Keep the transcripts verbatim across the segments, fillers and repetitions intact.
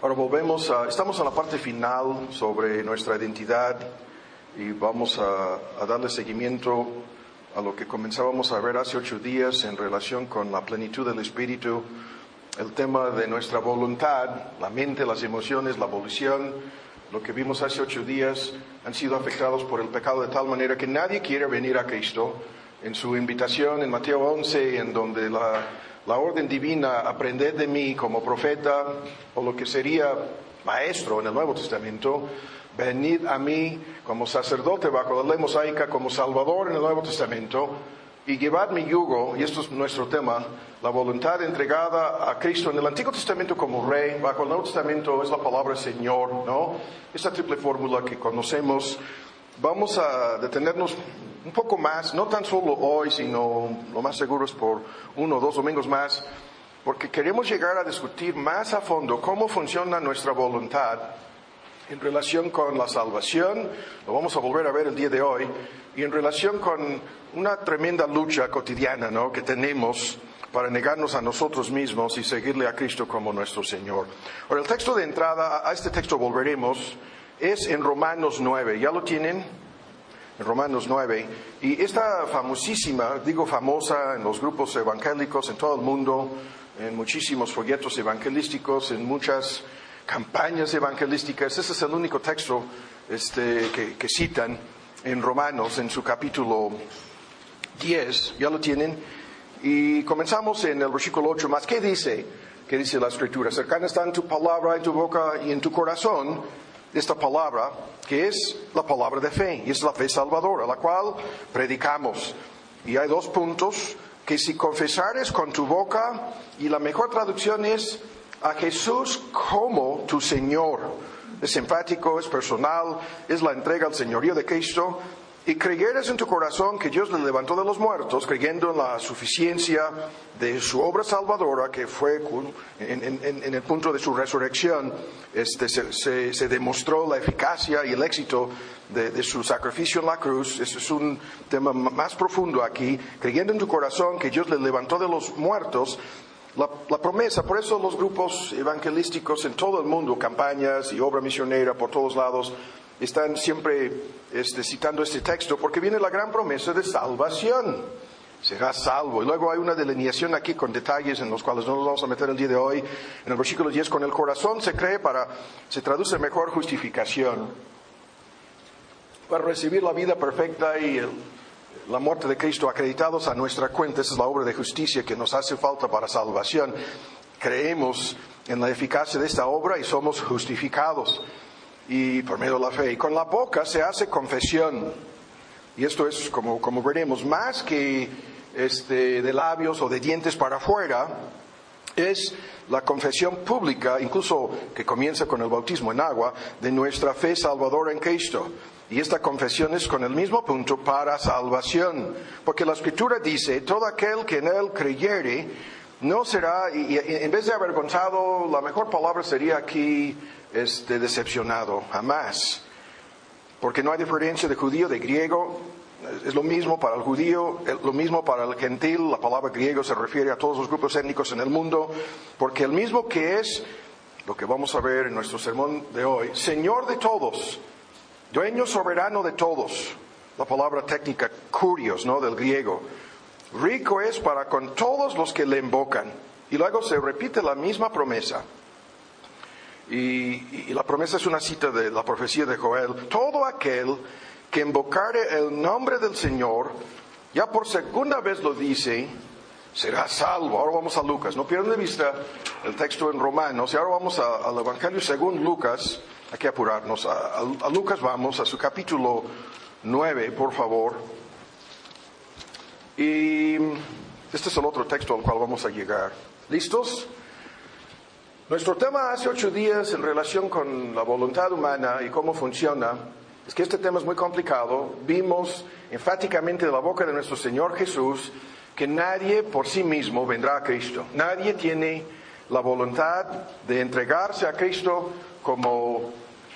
Ahora volvemos a, estamos en la parte final sobre nuestra identidad y vamos a, a darle seguimiento a lo que comenzábamos a ver hace ocho días en relación con la plenitud del Espíritu, el tema de nuestra voluntad, la mente, las emociones, la volición. Lo que vimos hace ocho días han sido afectados por el pecado de tal manera que nadie quiere venir a Cristo. En su invitación en Mateo once, en donde la, la orden divina, aprended de mí como profeta, o lo que sería maestro en el Nuevo Testamento, venid a mí como sacerdote bajo la ley mosaica, como salvador en el Nuevo Testamento, y llevad mi yugo, y esto es nuestro tema, la voluntad entregada a Cristo en el Antiguo Testamento como Rey, bajo el Nuevo Testamento es la palabra Señor, ¿no? Esta triple fórmula que conocemos. Vamos a detenernos un poco más, no tan solo hoy, sino lo más seguro es por uno o dos domingos más, porque queremos llegar a discutir más a fondo cómo funciona nuestra voluntad en relación con la salvación, lo vamos a volver a ver el día de hoy, y en relación con una tremenda lucha cotidiana, ¿no?, que tenemos para negarnos a nosotros mismos y seguirle a Cristo como nuestro Señor. Ahora, el texto de entrada, a este texto volveremos, es en Romanos nueve. ¿Ya lo tienen? En Romanos nueve. Y esta famosísima, digo famosa en los grupos evangélicos en todo el mundo, en muchísimos folletos evangelísticos, en muchas campañas evangelísticas. Ese es el único texto este, que, que citan en Romanos, en su capítulo diez. ¿Ya lo tienen? Y comenzamos en el versículo ocho más. ¿Qué dice? ¿Qué dice la Escritura? Cercana está en tu palabra, en tu boca y en tu corazón esta palabra, que es la palabra de fe, y es la fe salvadora, la cual predicamos. Y hay dos puntos, que si confesares con tu boca, y la mejor traducción es a Jesús como tu Señor. Es enfático, es personal, es la entrega al señorío de Cristo. Y creyeres en tu corazón que Dios le levantó de los muertos, creyendo en la suficiencia de su obra salvadora, que fue en, en, en el punto de su resurrección, este, se, se, se demostró la eficacia y el éxito de, de su sacrificio en la cruz. Este es un tema más profundo aquí. Creyendo en tu corazón que Dios le levantó de los muertos, La, la promesa, por eso los grupos evangelísticos en todo el mundo, campañas y obra misionera por todos lados, están siempre este, citando este texto, porque viene la gran promesa de salvación. Serás salvo. Y luego hay una delineación aquí con detalles en los cuales no nos vamos a meter el día de hoy. En el versículo diez, con el corazón se cree para, se traduce mejor justificación. Para recibir la vida perfecta y el la muerte de Cristo acreditados a nuestra cuenta. Esa es la obra de justicia que nos hace falta para salvación. Creemos en la eficacia de esta obra y somos justificados, y por medio de la fe. Y con la boca se hace confesión, y esto es, como, como veremos, más que este, de labios o de dientes para afuera, es la confesión pública, incluso que comienza con el bautismo en agua, de nuestra fe salvadora en Cristo. Y esta confesión es con el mismo punto para salvación, porque la Escritura dice, todo aquel que en él creyere no será, y, y en vez de avergonzado, la mejor palabra sería aquí, este, decepcionado, jamás. Porque no hay diferencia de judío, de griego, es lo mismo para el judío, lo mismo para el gentil. La palabra griego se refiere a todos los grupos étnicos en el mundo, porque el mismo que es, lo que vamos a ver en nuestro sermón de hoy, Señor de todos, dueño soberano de todos, la palabra técnica kurios, ¿no?, del griego. Rico es para con todos los que le invocan. Y luego se repite la misma promesa. Y, y la promesa es una cita de la profecía de Joel. Todo aquel que invocare el nombre del Señor, ya por segunda vez lo dice, será salvo. Ahora vamos a Lucas. No pierdan de vista el texto en Romanos. Y ahora vamos a, al Evangelio según Lucas. Hay que apurarnos. A, a, a Lucas vamos, a su capítulo nueve, por favor. Y este es el otro texto al cual vamos a llegar. ¿Listos? Nuestro tema hace ocho días en relación con la voluntad humana y cómo funciona, es que este tema es muy complicado. Vimos enfáticamente de la boca de nuestro Señor Jesús que nadie por sí mismo vendrá a Cristo. Nadie tiene la voluntad de entregarse a Cristo como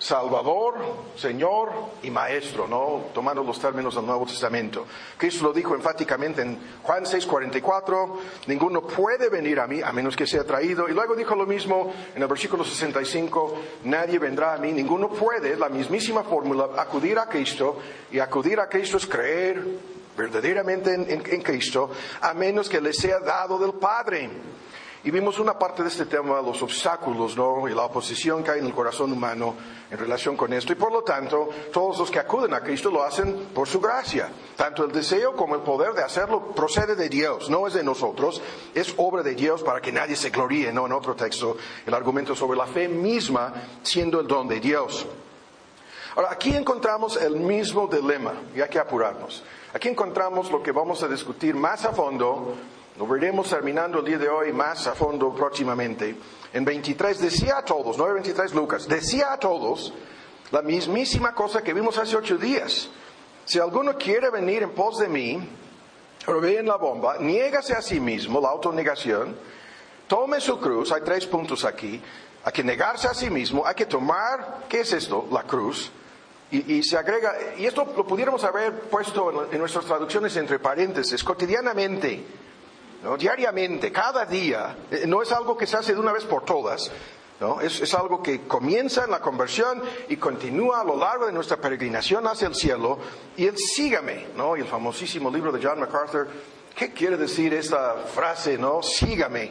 Salvador, Señor y Maestro, ¿no? Tomando los términos del Nuevo Testamento. Cristo lo dijo enfáticamente en Juan seis cuarenta y cuatro, ninguno puede venir a mí a menos que sea traído. Y luego dijo lo mismo en el versículo sesenta y cinco, nadie vendrá a mí, ninguno puede, la mismísima fórmula, acudir a Cristo, y acudir a Cristo es creer verdaderamente en, en, en Cristo, a menos que le sea dado del Padre. Y vimos una parte de este tema, los obstáculos, ¿no? Y la oposición que hay en el corazón humano en relación con esto. Y por lo tanto, todos los que acuden a Cristo lo hacen por su gracia. Tanto el deseo como el poder de hacerlo procede de Dios, no es de nosotros. Es obra de Dios para que nadie se gloríe, ¿no? En otro texto, el argumento sobre la fe misma siendo el don de Dios. Ahora, aquí encontramos el mismo dilema, y hay que apurarnos. Aquí encontramos lo que vamos a discutir más a fondo. Lo veremos terminando el día de hoy más a fondo próximamente. En veintitrés decía a todos, nueve veintitrés Lucas, decía a todos la mismísima cosa que vimos hace ocho días. Si alguno quiere venir en pos de mí, pero ve en la bomba, niégase a sí mismo, la autonegación, tome su cruz, hay tres puntos aquí, hay que negarse a sí mismo, hay que tomar, ¿qué es esto? La cruz. Y, y se agrega, y esto lo pudiéramos haber puesto en, en nuestras traducciones entre paréntesis, cotidianamente, ¿no? Diariamente, cada día. No es algo que se hace de una vez por todas, ¿no? Es, es algo que comienza en la conversión y continúa a lo largo de nuestra peregrinación hacia el cielo. Y el sígame, ¿no? Y el famosísimo libro de John MacArthur, ¿qué quiere decir esta frase, no? Sígame,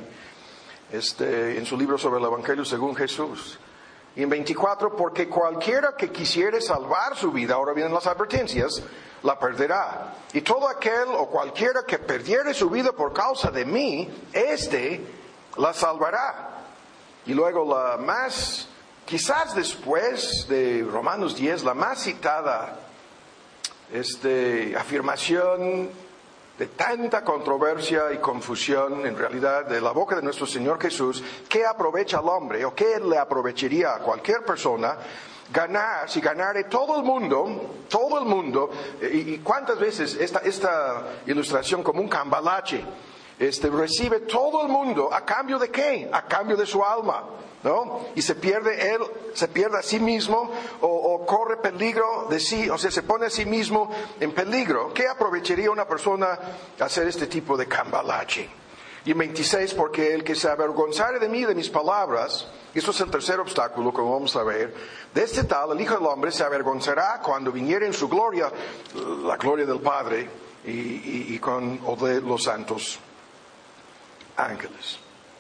este, en su libro sobre el Evangelio según Jesús. Y en veinticuatro, porque cualquiera que quisiere salvar su vida, ahora vienen las advertencias, la perderá. Y todo aquel o cualquiera que perdiere su vida por causa de mí, éste la salvará. Y luego la más, quizás después de Romanos diez, la más citada este, afirmación de tanta controversia y confusión, en realidad, de la boca de nuestro Señor Jesús, ¿qué aprovecha al hombre o qué le aprovecharía a cualquier persona ganar, si ganare todo el mundo, todo el mundo, y, y cuántas veces esta, esta ilustración como un cambalache, este, recibe todo el mundo, ¿a cambio de qué? A cambio de su alma, ¿no? Y se pierde él, se pierde a sí mismo, o, o corre peligro de sí, o sea, se pone a sí mismo en peligro. ¿Qué aprovecharía una persona hacer este tipo de cambalache? Y en veintiséis, porque el que se avergonzare de mí, de mis palabras, y esto es el tercer obstáculo, como vamos a ver, de este tal, el Hijo del Hombre se avergonzará cuando viniere en su gloria, la gloria del Padre, y, y, y con o de los santos ángeles.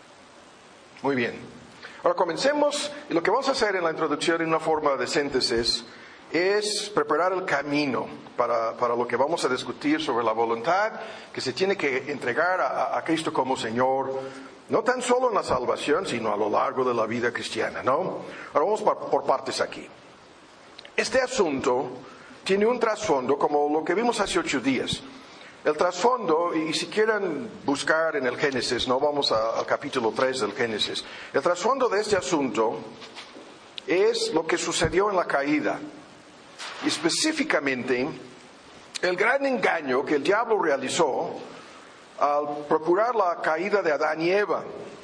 Muy bien. Ahora comencemos, y lo que vamos a hacer en la introducción en una forma de síntesis es preparar el camino para, para lo que vamos a discutir sobre la voluntad que se tiene que entregar a, a Cristo como Señor, no tan solo en la salvación, sino a lo largo de la vida cristiana, ¿no? Ahora vamos por, por partes aquí. Este asunto tiene un trasfondo como lo que vimos hace ocho días. El trasfondo, y si quieren buscar en el Génesis, no vamos a, al capítulo tres del Génesis, el trasfondo de este asunto es lo que sucedió en la caída. Y específicamente, el gran engaño que el diablo realizó al procurar la caída de Adán y Eva.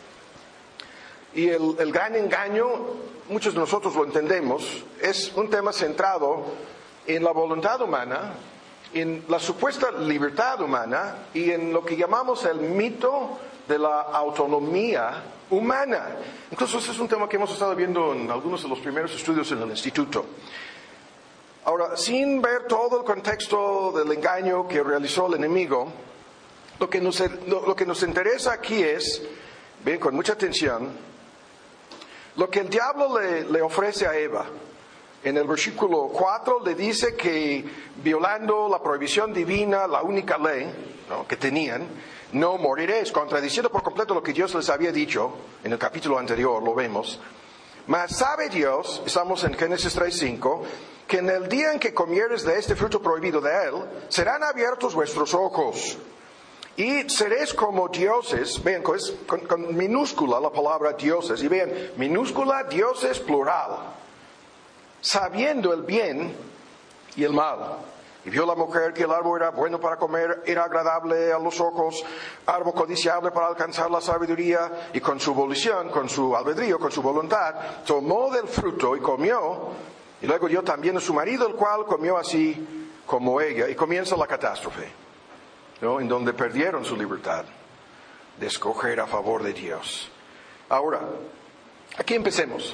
Y el, el gran engaño, muchos de nosotros lo entendemos, es un tema centrado en la voluntad humana, en la supuesta libertad humana y en lo que llamamos el mito de la autonomía humana. Incluso ese es un tema que hemos estado viendo en algunos de los primeros estudios en el instituto. Ahora, sin ver todo el contexto del engaño que realizó el enemigo, lo que nos, lo, lo que nos interesa aquí es, ven con mucha atención, lo que el diablo le, le ofrece a Eva. En el versículo cuatro le dice que violando la prohibición divina, la única ley, ¿no?, que tenían, no moriréis, contradiciendo por completo lo que Dios les había dicho en el capítulo anterior, lo vemos. Mas sabe Dios, estamos en Génesis tres cinco, que en el día en que comieres de este fruto prohibido de él, serán abiertos vuestros ojos y seréis como dioses. Vean, con, con, con minúscula la palabra dioses, y vean, minúscula dioses plural, sabiendo el bien y el mal. Y vio la mujer que el árbol era bueno para comer, era agradable a los ojos, árbol codiciable para alcanzar la sabiduría, y con su volición, con su albedrío, con su voluntad, tomó del fruto y comió, Y luego dio también a su marido, el cual comió así como ella. Y comienza la catástrofe, ¿no? En donde perdieron su libertad de escoger a favor de Dios. Ahora, aquí empecemos.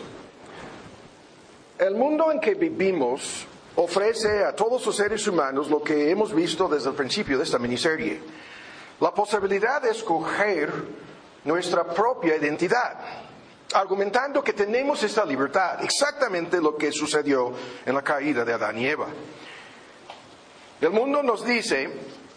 El mundo en que vivimos ofrece a todos los seres humanos lo que hemos visto desde el principio de esta miniserie: la posibilidad de escoger nuestra propia identidad, argumentando que tenemos esta libertad, exactamente lo que sucedió en la caída de Adán y Eva. El mundo nos dice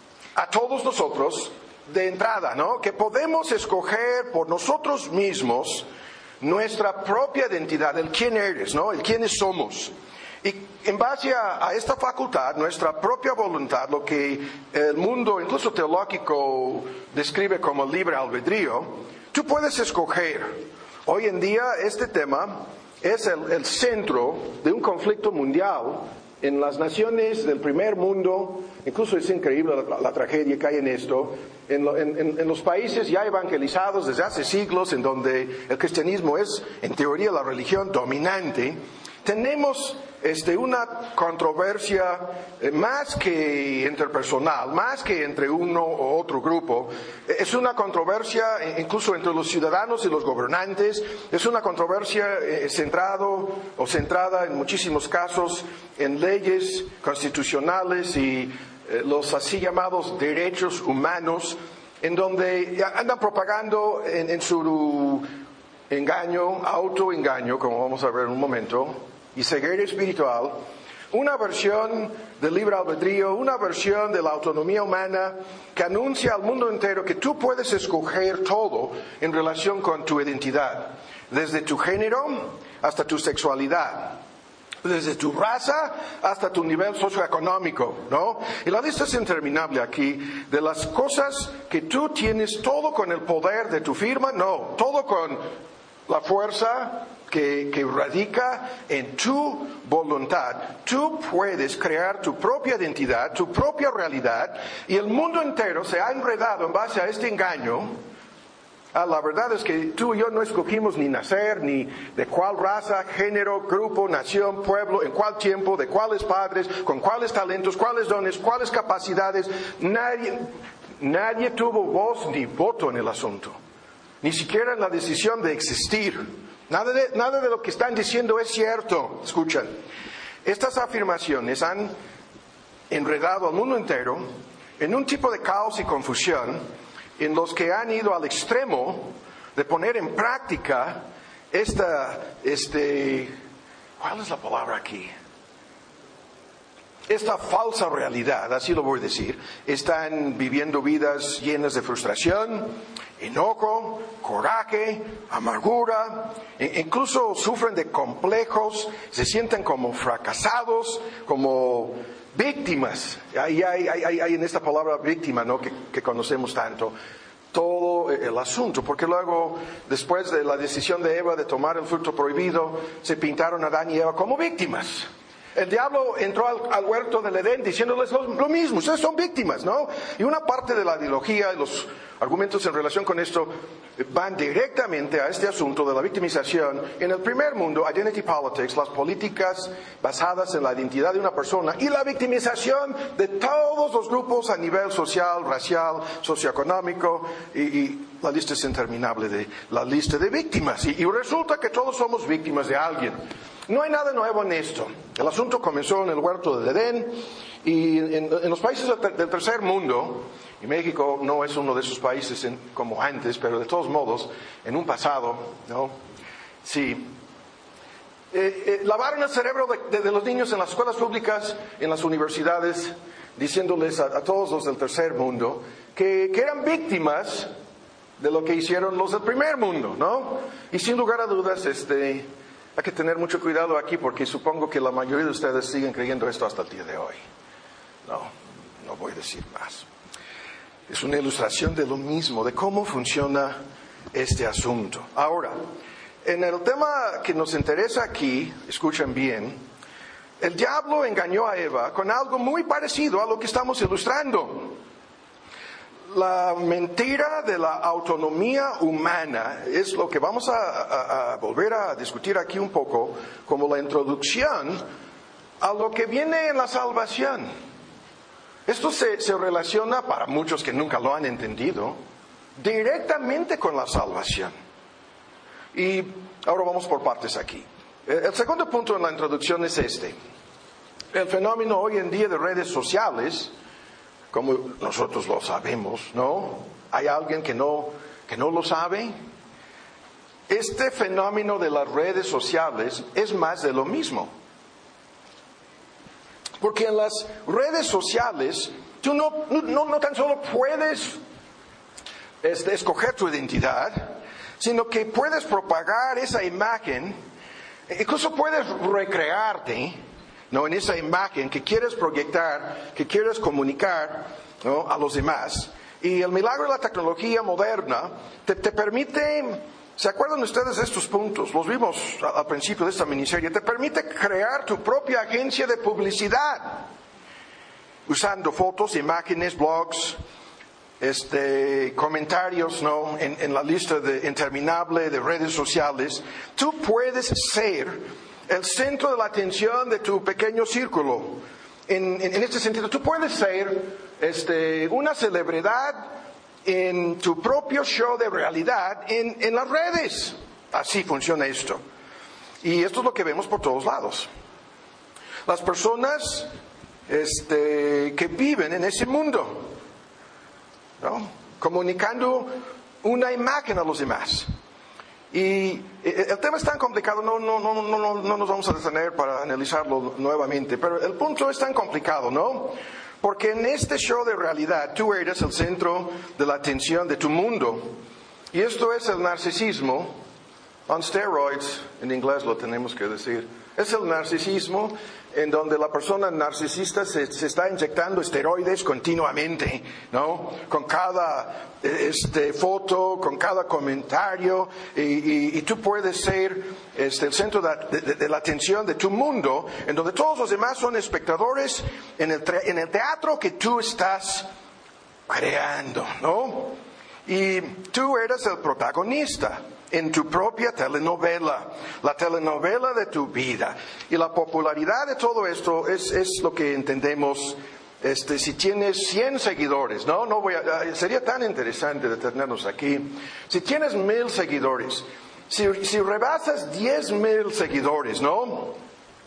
a todos nosotros de entrada, ¿no?, que podemos escoger por nosotros mismos nuestra propia identidad, el quién eres, ¿no?, el quiénes somos. Y en base a, a esta facultad, nuestra propia voluntad, lo que el mundo, incluso teológico, describe como libre albedrío, tú puedes escoger. Hoy en día este tema es el, el centro de un conflicto mundial en las naciones del primer mundo. Incluso es increíble la, la tragedia que hay en esto. En, lo, en, en, en los países ya evangelizados desde hace siglos, en donde el cristianismo es, en teoría, la religión dominante, tenemos este, una controversia eh, más que interpersonal, más que entre uno o otro grupo. Es una controversia incluso entre los ciudadanos y los gobernantes. Es una controversia eh, centrado o centrada en muchísimos casos en leyes constitucionales y eh, los así llamados derechos humanos, en donde andan propagando en, en su engaño, autoengaño, como vamos a ver en un momento, y ceguera espiritual, una versión del libre albedrío, una versión de la autonomía humana que anuncia al mundo entero que tú puedes escoger todo en relación con tu identidad, desde tu género hasta tu sexualidad, desde tu raza hasta tu nivel socioeconómico, ¿no? Y la lista es interminable aquí de las cosas que tú tienes todo con el poder de tu firma, no, todo con la fuerza que, que radica en tu voluntad. Tú puedes crear tu propia identidad, tu propia realidad, y el mundo entero se ha enredado en base a este engaño. Ah, la verdad es que tú y yo no escogimos ni nacer, ni de cuál raza, género, grupo, nación, pueblo, en cuál tiempo, de cuáles padres, con cuáles talentos, cuáles dones, cuáles capacidades. Nadie, nadie tuvo voz ni voto en el asunto, ni siquiera en la decisión de existir. Nada de, nada de lo que están diciendo es cierto. Escuchan, estas afirmaciones han enredado al mundo entero en un tipo de caos y confusión, en los que han ido al extremo de poner en práctica esta, este, ¿cuál es la palabra aquí? Esta falsa realidad, así lo voy a decir. Están viviendo vidas llenas de frustración, enojo, coraje, amargura, e incluso sufren de complejos, se sienten como fracasados, como víctimas. Hay, hay, hay, hay en esta palabra víctima, ¿no?, que, que conocemos tanto, todo el asunto, porque luego, después de la decisión de Eva de tomar el fruto prohibido, se pintaron a Adán y Eva como víctimas. El diablo entró al, al huerto del Edén diciéndoles lo, lo mismo, ustedes son víctimas, ¿no? Y una parte de la ideología y los argumentos en relación con esto van directamente a este asunto de la victimización. En el primer mundo, identity politics, las políticas basadas en la identidad de una persona y la victimización de todos los grupos a nivel social, racial, socioeconómico, y, y la lista es interminable de la lista de víctimas. Y, y resulta que todos somos víctimas de alguien. No hay nada nuevo en esto. El asunto comenzó en el huerto del Edén y en, en los países del, del tercer mundo, y México no es uno de esos países en, como antes, pero de todos modos, en un pasado, ¿no? Sí. Eh, eh, lavaron el cerebro de, de, de los niños en las escuelas públicas, en las universidades, diciéndoles a, a todos los del tercer mundo que, que eran víctimas de lo que hicieron los del primer mundo, ¿no? Y sin lugar a dudas, este... hay que tener mucho cuidado aquí porque supongo que la mayoría de ustedes siguen creyendo esto hasta el día de hoy. No, no voy a decir más. Es una ilustración de lo mismo, de cómo funciona este asunto. Ahora, en el tema que nos interesa aquí, escuchen bien, el diablo engañó a Eva con algo muy parecido a lo que estamos ilustrando. la mentira de la autonomía humana es lo que vamos a, a, a volver a discutir aquí un poco como la introducción a lo que viene en la salvación. Esto se, se relaciona, para muchos que nunca lo han entendido, directamente con la salvación. Y ahora vamos por partes aquí. El segundo punto en la introducción es este. El fenómeno hoy en día de redes sociales, como nosotros lo sabemos, ¿no? ¿Hay alguien que no, que no lo sabe? Este fenómeno de las redes sociales es más de lo mismo. Porque en las redes sociales tú no, no, no tan solo puedes este, escoger tu identidad, sino que puedes propagar esa imagen, incluso puedes recrearte, ¿no?, en esa imagen que quieres proyectar, que quieres comunicar, ¿no?, a los demás. Y el milagro de la tecnología moderna te, te permite, ¿se acuerdan ustedes de estos puntos? Los vimos al principio de esta miniserie. Te permite crear tu propia agencia de publicidad, usando fotos, imágenes, blogs, este, comentarios, ¿no?, en, en la lista de, interminable de redes sociales. Tú puedes ser el centro de la atención de tu pequeño círculo. En, en, en este sentido, tú puedes ser este, una celebridad en tu propio show de realidad en, en las redes. Así funciona esto. Y esto es lo que vemos por todos lados. Las personas este, que viven en ese mundo, ¿no?, comunicando una imagen a los demás. Y el tema es tan complicado, no, no, no, no, no, no nos vamos a detener para analizarlo nuevamente, pero el punto es tan complicado, ¿no? Porque en este show de realidad tú eres el centro de la atención de tu mundo. Y esto es el narcisismo, on steroids, en inglés lo tenemos que decir. Es el narcisismo en donde la persona narcisista se, se está inyectando esteroides continuamente, ¿no? Con cada este, foto, con cada comentario, y, y, y tú puedes ser este, el centro de, de, de la atención de tu mundo, en donde todos los demás son espectadores en el, en el teatro que tú estás creando, ¿no? Y tú eres el protagonista en tu propia telenovela, la telenovela de tu vida. Y la popularidad de todo esto es, es lo que entendemos, este, si tienes cien seguidores, ¿no? No voy a, sería tan interesante detenernos aquí. Si tienes mil seguidores, si, si rebasas diez mil seguidores, ¿no?,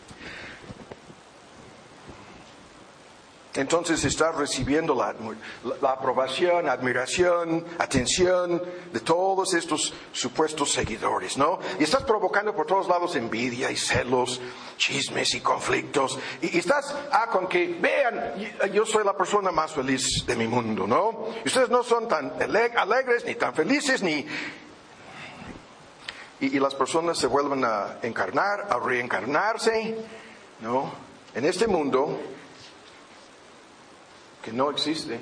entonces estás recibiendo la, la aprobación, admiración, atención de todos estos supuestos seguidores, ¿no? Y estás provocando por todos lados envidia y celos, chismes y conflictos. Y, y estás, ah, con que vean, yo soy la persona más feliz de mi mundo, ¿no? Y ustedes no son tan alegres, ni tan felices, ni... Y, y las personas se vuelven a encarnar, a reencarnarse, ¿no?, en este mundo que no existe.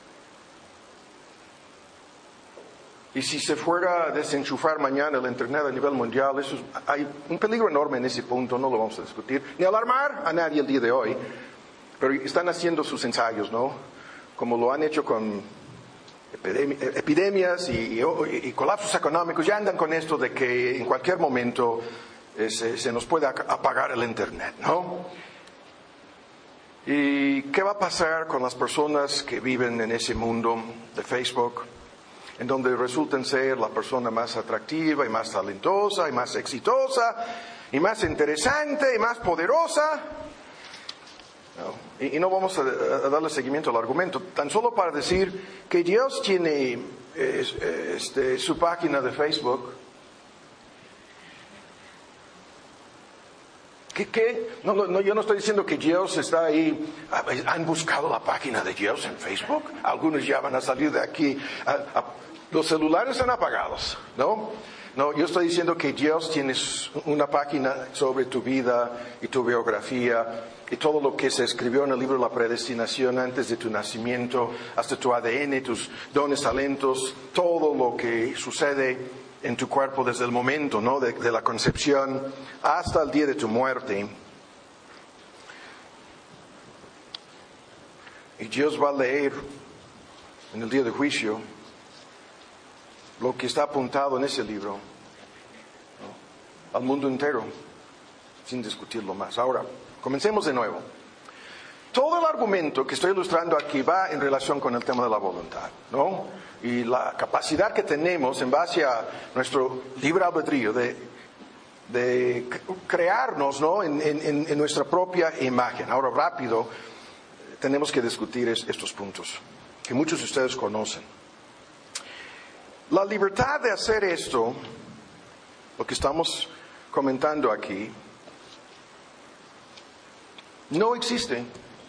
Y si se fuera a desenchufar mañana el Internet a nivel mundial, eso es, hay un peligro enorme en ese punto, no lo vamos a discutir, ni alarmar a nadie el día de hoy, pero están haciendo sus ensayos, ¿no? Como lo han hecho con epidemi- epidemias y, y, y colapsos económicos, ya andan con esto de que en cualquier momento eh, se, se nos puede apagar el Internet, ¿no? ¿Y qué va a pasar con las personas que viven en ese mundo de Facebook, en donde resultan ser la persona más atractiva y más talentosa y más exitosa y más interesante y más poderosa? No. Y, y no vamos a, a darle seguimiento al argumento, tan solo para decir que Dios tiene eh, este, su página de Facebook. ¿Qué, qué? No, no, yo no estoy diciendo que Dios está ahí. ¿Han buscado la página de Dios en Facebook? Algunos ya van a salir de aquí. A, a, los celulares están apagados, ¿no? No, yo estoy diciendo que Dios tiene una página sobre tu vida y tu biografía y todo lo que se escribió en el libro de la predestinación antes de tu nacimiento, hasta tu A D N, tus dones, talentos, todo lo que sucede en tu cuerpo desde el momento, ¿no?, de, de la concepción hasta el día de tu muerte. Y Dios va a leer en el día de juicio lo que está apuntado en ese libro, ¿no?, al mundo entero, sin discutirlo más. Ahora, comencemos de nuevo. Todo el argumento que estoy ilustrando aquí va en relación con el tema de la voluntad, ¿no? Y la capacidad que tenemos en base a nuestro libre albedrío de, de crearnos, ¿no?, en, en, en nuestra propia imagen. Ahora, rápido, tenemos que discutir es, estos puntos que muchos de ustedes conocen. La libertad de hacer esto, lo que estamos comentando aquí, no existe.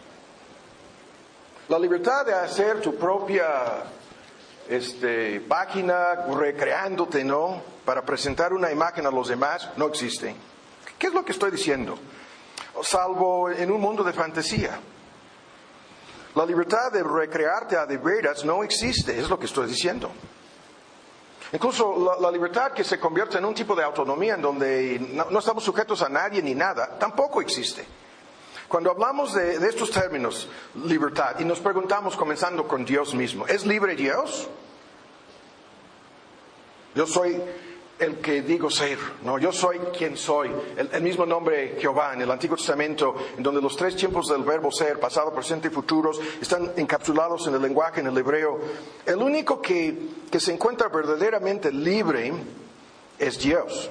La libertad de hacer tu propia este, página, recreándote, ¿no?, para presentar una imagen a los demás, no existe. ¿Qué es lo que estoy diciendo? Salvo en un mundo de fantasía. La libertad de recrearte a de veras no existe, es lo que estoy diciendo. Incluso la, la libertad que se convierte en un tipo de autonomía en donde no, no estamos sujetos a nadie ni nada, tampoco existe. Cuando hablamos de, de estos términos, libertad, y nos preguntamos, comenzando con Dios mismo, ¿es libre Dios? Yo soy el que digo ser, no, yo soy quien soy. El, el mismo nombre Jehová en el Antiguo Testamento, en donde los tres tiempos del verbo ser, pasado, presente y futuros, están encapsulados en el lenguaje, en el hebreo. El único que, que se encuentra verdaderamente libre es Dios.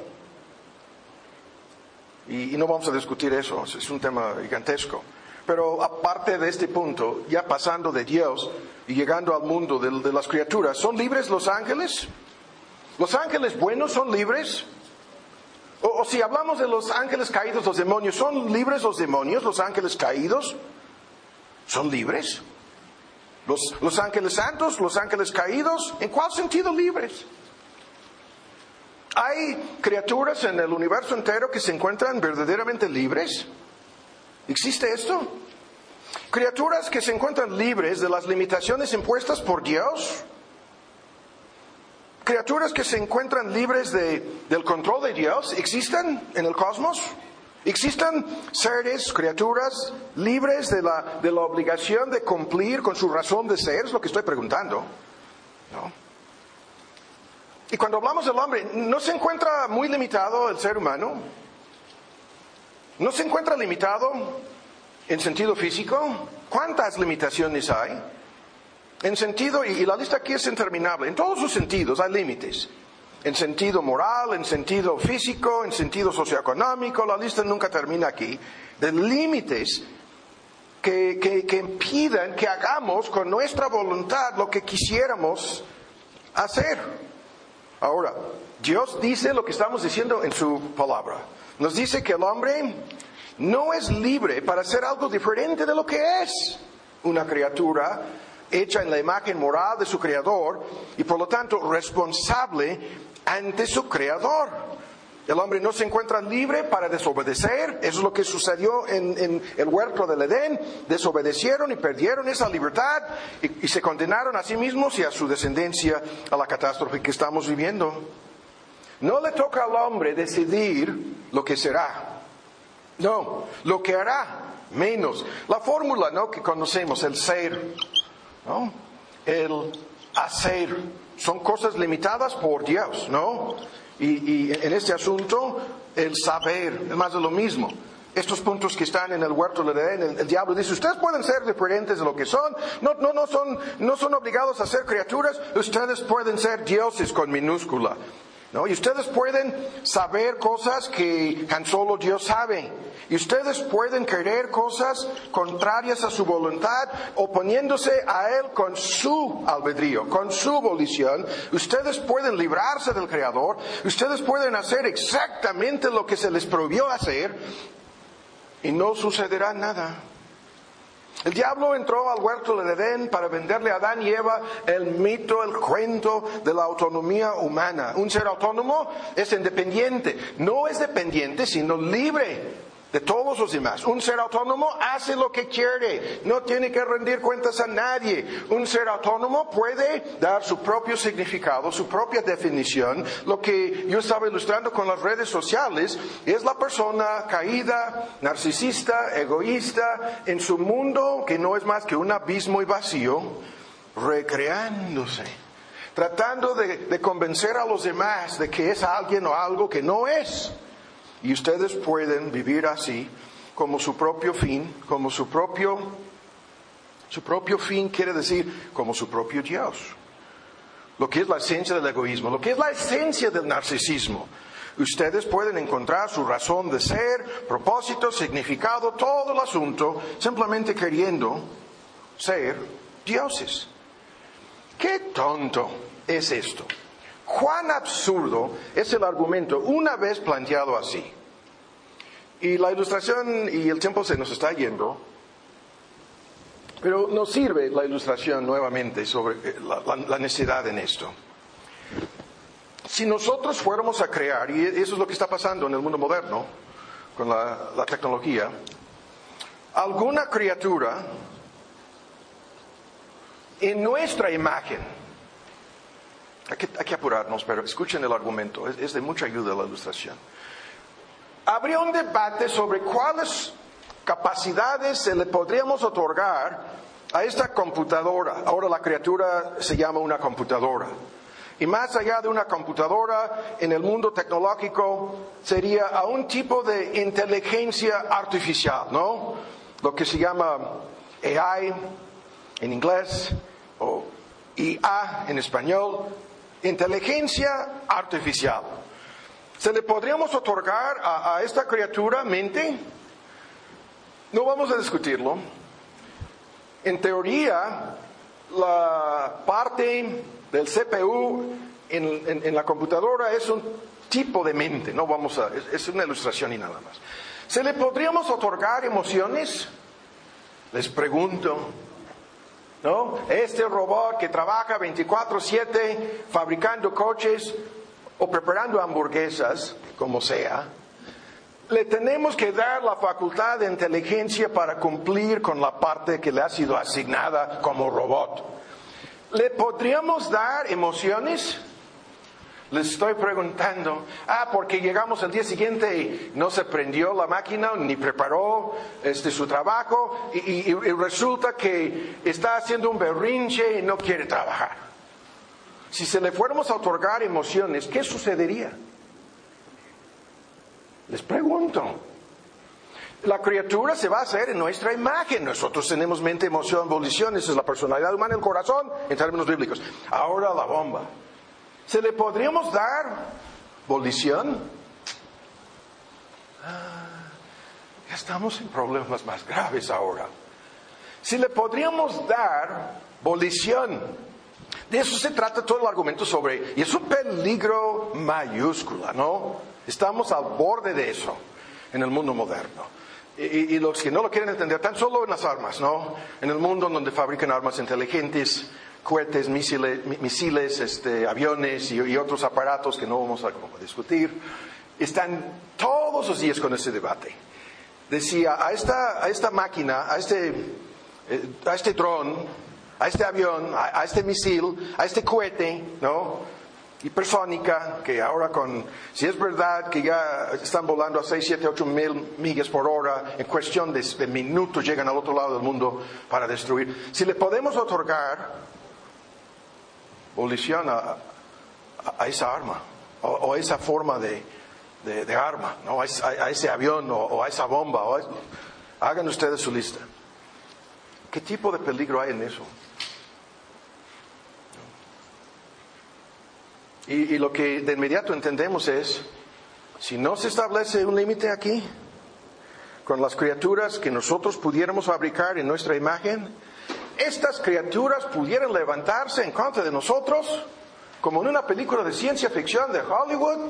Y, y no vamos a discutir eso, es un tema gigantesco. Pero aparte de este punto, ya pasando de Dios y llegando al mundo de, de las criaturas, ¿son libres los ángeles? ¿Los ángeles buenos son libres? O, o si hablamos de los ángeles caídos, los demonios, ¿son libres los demonios, los ángeles caídos? ¿Son libres? ¿Los, los ángeles santos, los ángeles caídos? ¿En cuál sentido libres? ¿Hay criaturas en el universo entero que se encuentran verdaderamente libres? ¿Existe esto? ¿Criaturas que se encuentran libres de las limitaciones impuestas por Dios? ¿Criaturas que se encuentran libres de, del control de Dios? ¿Existen en el cosmos? ¿Existen seres, criaturas libres de la, de la obligación de cumplir con su razón de ser? Es lo que estoy preguntando, ¿no? Y cuando hablamos del hombre, ¿no se encuentra muy limitado el ser humano? ¿No se encuentra limitado en sentido físico? ¿Cuántas limitaciones hay? En sentido, y la lista aquí es interminable, en todos sus sentidos hay límites. En sentido moral, en sentido físico, en sentido socioeconómico, la lista nunca termina aquí. De límites que, que, que impidan que hagamos con nuestra voluntad lo que quisiéramos hacer. Ahora, Dios dice lo que estamos diciendo en su palabra. Nos dice que el hombre no es libre para hacer algo diferente de lo que es una criatura hecha en la imagen moral de su Creador y por lo tanto responsable ante su Creador. El hombre no se encuentra libre para desobedecer. Eso es lo que sucedió en, en el huerto del Edén. Desobedecieron y perdieron esa libertad y, y se condenaron a sí mismos y a su descendencia a la catástrofe que estamos viviendo. No le toca al hombre decidir lo que será. No, lo que hará, menos. La fórmula, ¿no?, que conocemos, el ser, ¿no?, el hacer, son cosas limitadas por Dios, ¿no? Y, y en este asunto, el saber, es más de lo mismo. Estos puntos que están en el huerto del Edén, el, el diablo dice, ustedes pueden ser diferentes de lo que son, no, no, no son, no son obligados a ser criaturas, ustedes pueden ser dioses con minúscula, ¿no? Y ustedes pueden saber cosas que tan solo Dios sabe. Y ustedes pueden querer cosas contrarias a su voluntad, oponiéndose a Él con su albedrío, con su volición. Ustedes pueden librarse del Creador. Ustedes pueden hacer exactamente lo que se les prohibió hacer y no sucederá nada. El diablo entró al huerto del Edén para venderle a Adán y Eva el mito, el cuento de la autonomía humana. Un ser autónomo es independiente. No es dependiente, sino libre de todos los demás. Un ser autónomo hace lo que quiere, no tiene que rendir cuentas a nadie. Un ser autónomo puede dar su propio significado, su propia definición. Lo que yo estaba ilustrando con las redes sociales es la persona caída, narcisista, egoísta, en su mundo que no es más que un abismo y vacío, recreándose, tratando de, de convencer a los demás de que es alguien o algo que no es. Y ustedes pueden vivir así, como su propio fin, como su propio, su propio fin quiere decir como su propio Dios. Lo que es la esencia del egoísmo, lo que es la esencia del narcisismo. Ustedes pueden encontrar su razón de ser, propósito, significado, todo el asunto, simplemente queriendo ser dioses. ¡Qué tonto es esto! ¡Cuán absurdo es el argumento una vez planteado así! Y la ilustración y el tiempo se nos está yendo, pero nos sirve la ilustración nuevamente sobre la, la, la necesidad en esto. Si nosotros fuéramos a crear, y eso es lo que está pasando en el mundo moderno, con la, la tecnología, alguna criatura en nuestra imagen, hay que, hay que apurarnos, pero escuchen el argumento, es, es de mucha ayuda la ilustración. Habría un debate sobre cuáles capacidades se le podríamos otorgar a esta computadora. Ahora la criatura se llama una computadora. Y más allá de una computadora, en el mundo tecnológico, sería a un tipo de inteligencia artificial, ¿no? Lo que se llama A I en inglés, o I A en español, inteligencia artificial. ¿Se le podríamos otorgar a, a esta criatura mente? No vamos a discutirlo. En teoría, la parte del C P U en, en, en la computadora es un tipo de mente, no vamos a, es, es una ilustración y nada más. ¿Se le podríamos otorgar emociones? Les pregunto, ¿no? Este robot que trabaja veinticuatro siete fabricando coches o preparando hamburguesas, como sea, le tenemos que dar la facultad de inteligencia para cumplir con la parte que le ha sido asignada como robot. ¿Le podríamos dar emociones? Les estoy preguntando. Ah, porque llegamos al día siguiente y no se prendió la máquina ni preparó este, su trabajo y, y, y resulta que está haciendo un berrinche y no quiere trabajar. Si se le fuéramos a otorgar emociones, ¿qué sucedería? Les pregunto. La criatura se va a hacer en nuestra imagen. Nosotros tenemos mente, emoción, volición. Esa es la personalidad humana, el corazón, en términos bíblicos. Ahora la bomba. ¿Se le podríamos dar volición? Ah, ya estamos en problemas más graves ahora. Si le podríamos dar volición, de eso se trata todo el argumento sobre, y es un peligro mayúscula, ¿no? Estamos al borde de eso en el mundo moderno. Y, y los que no lo quieren entender, tan solo en las armas, ¿no? En el mundo donde fabrican armas inteligentes, cohetes, misiles, misiles este, aviones y, y otros aparatos que no vamos a, a discutir, están todos los días con ese debate. Decía, a esta, a esta máquina, a este, a este dron, a este avión, a, a este misil, a este cohete, ¿no? Hipersónica, que ahora con, si es verdad que ya están volando a seis, siete, ocho mil millas por hora, en cuestión de, de minutos llegan al otro lado del mundo para destruir. Si le podemos otorgar volición a, a, a esa arma, o, o a esa forma de, de, de arma, ¿no? a, a ese avión, o, o a esa bomba, o a, hagan ustedes su lista. ¿Qué tipo de peligro hay en eso? Y, y lo que de inmediato entendemos es, si no se establece un límite aquí, con las criaturas que nosotros pudiéramos fabricar en nuestra imagen, estas criaturas pudieran levantarse en contra de nosotros, como en una película de ciencia ficción de Hollywood,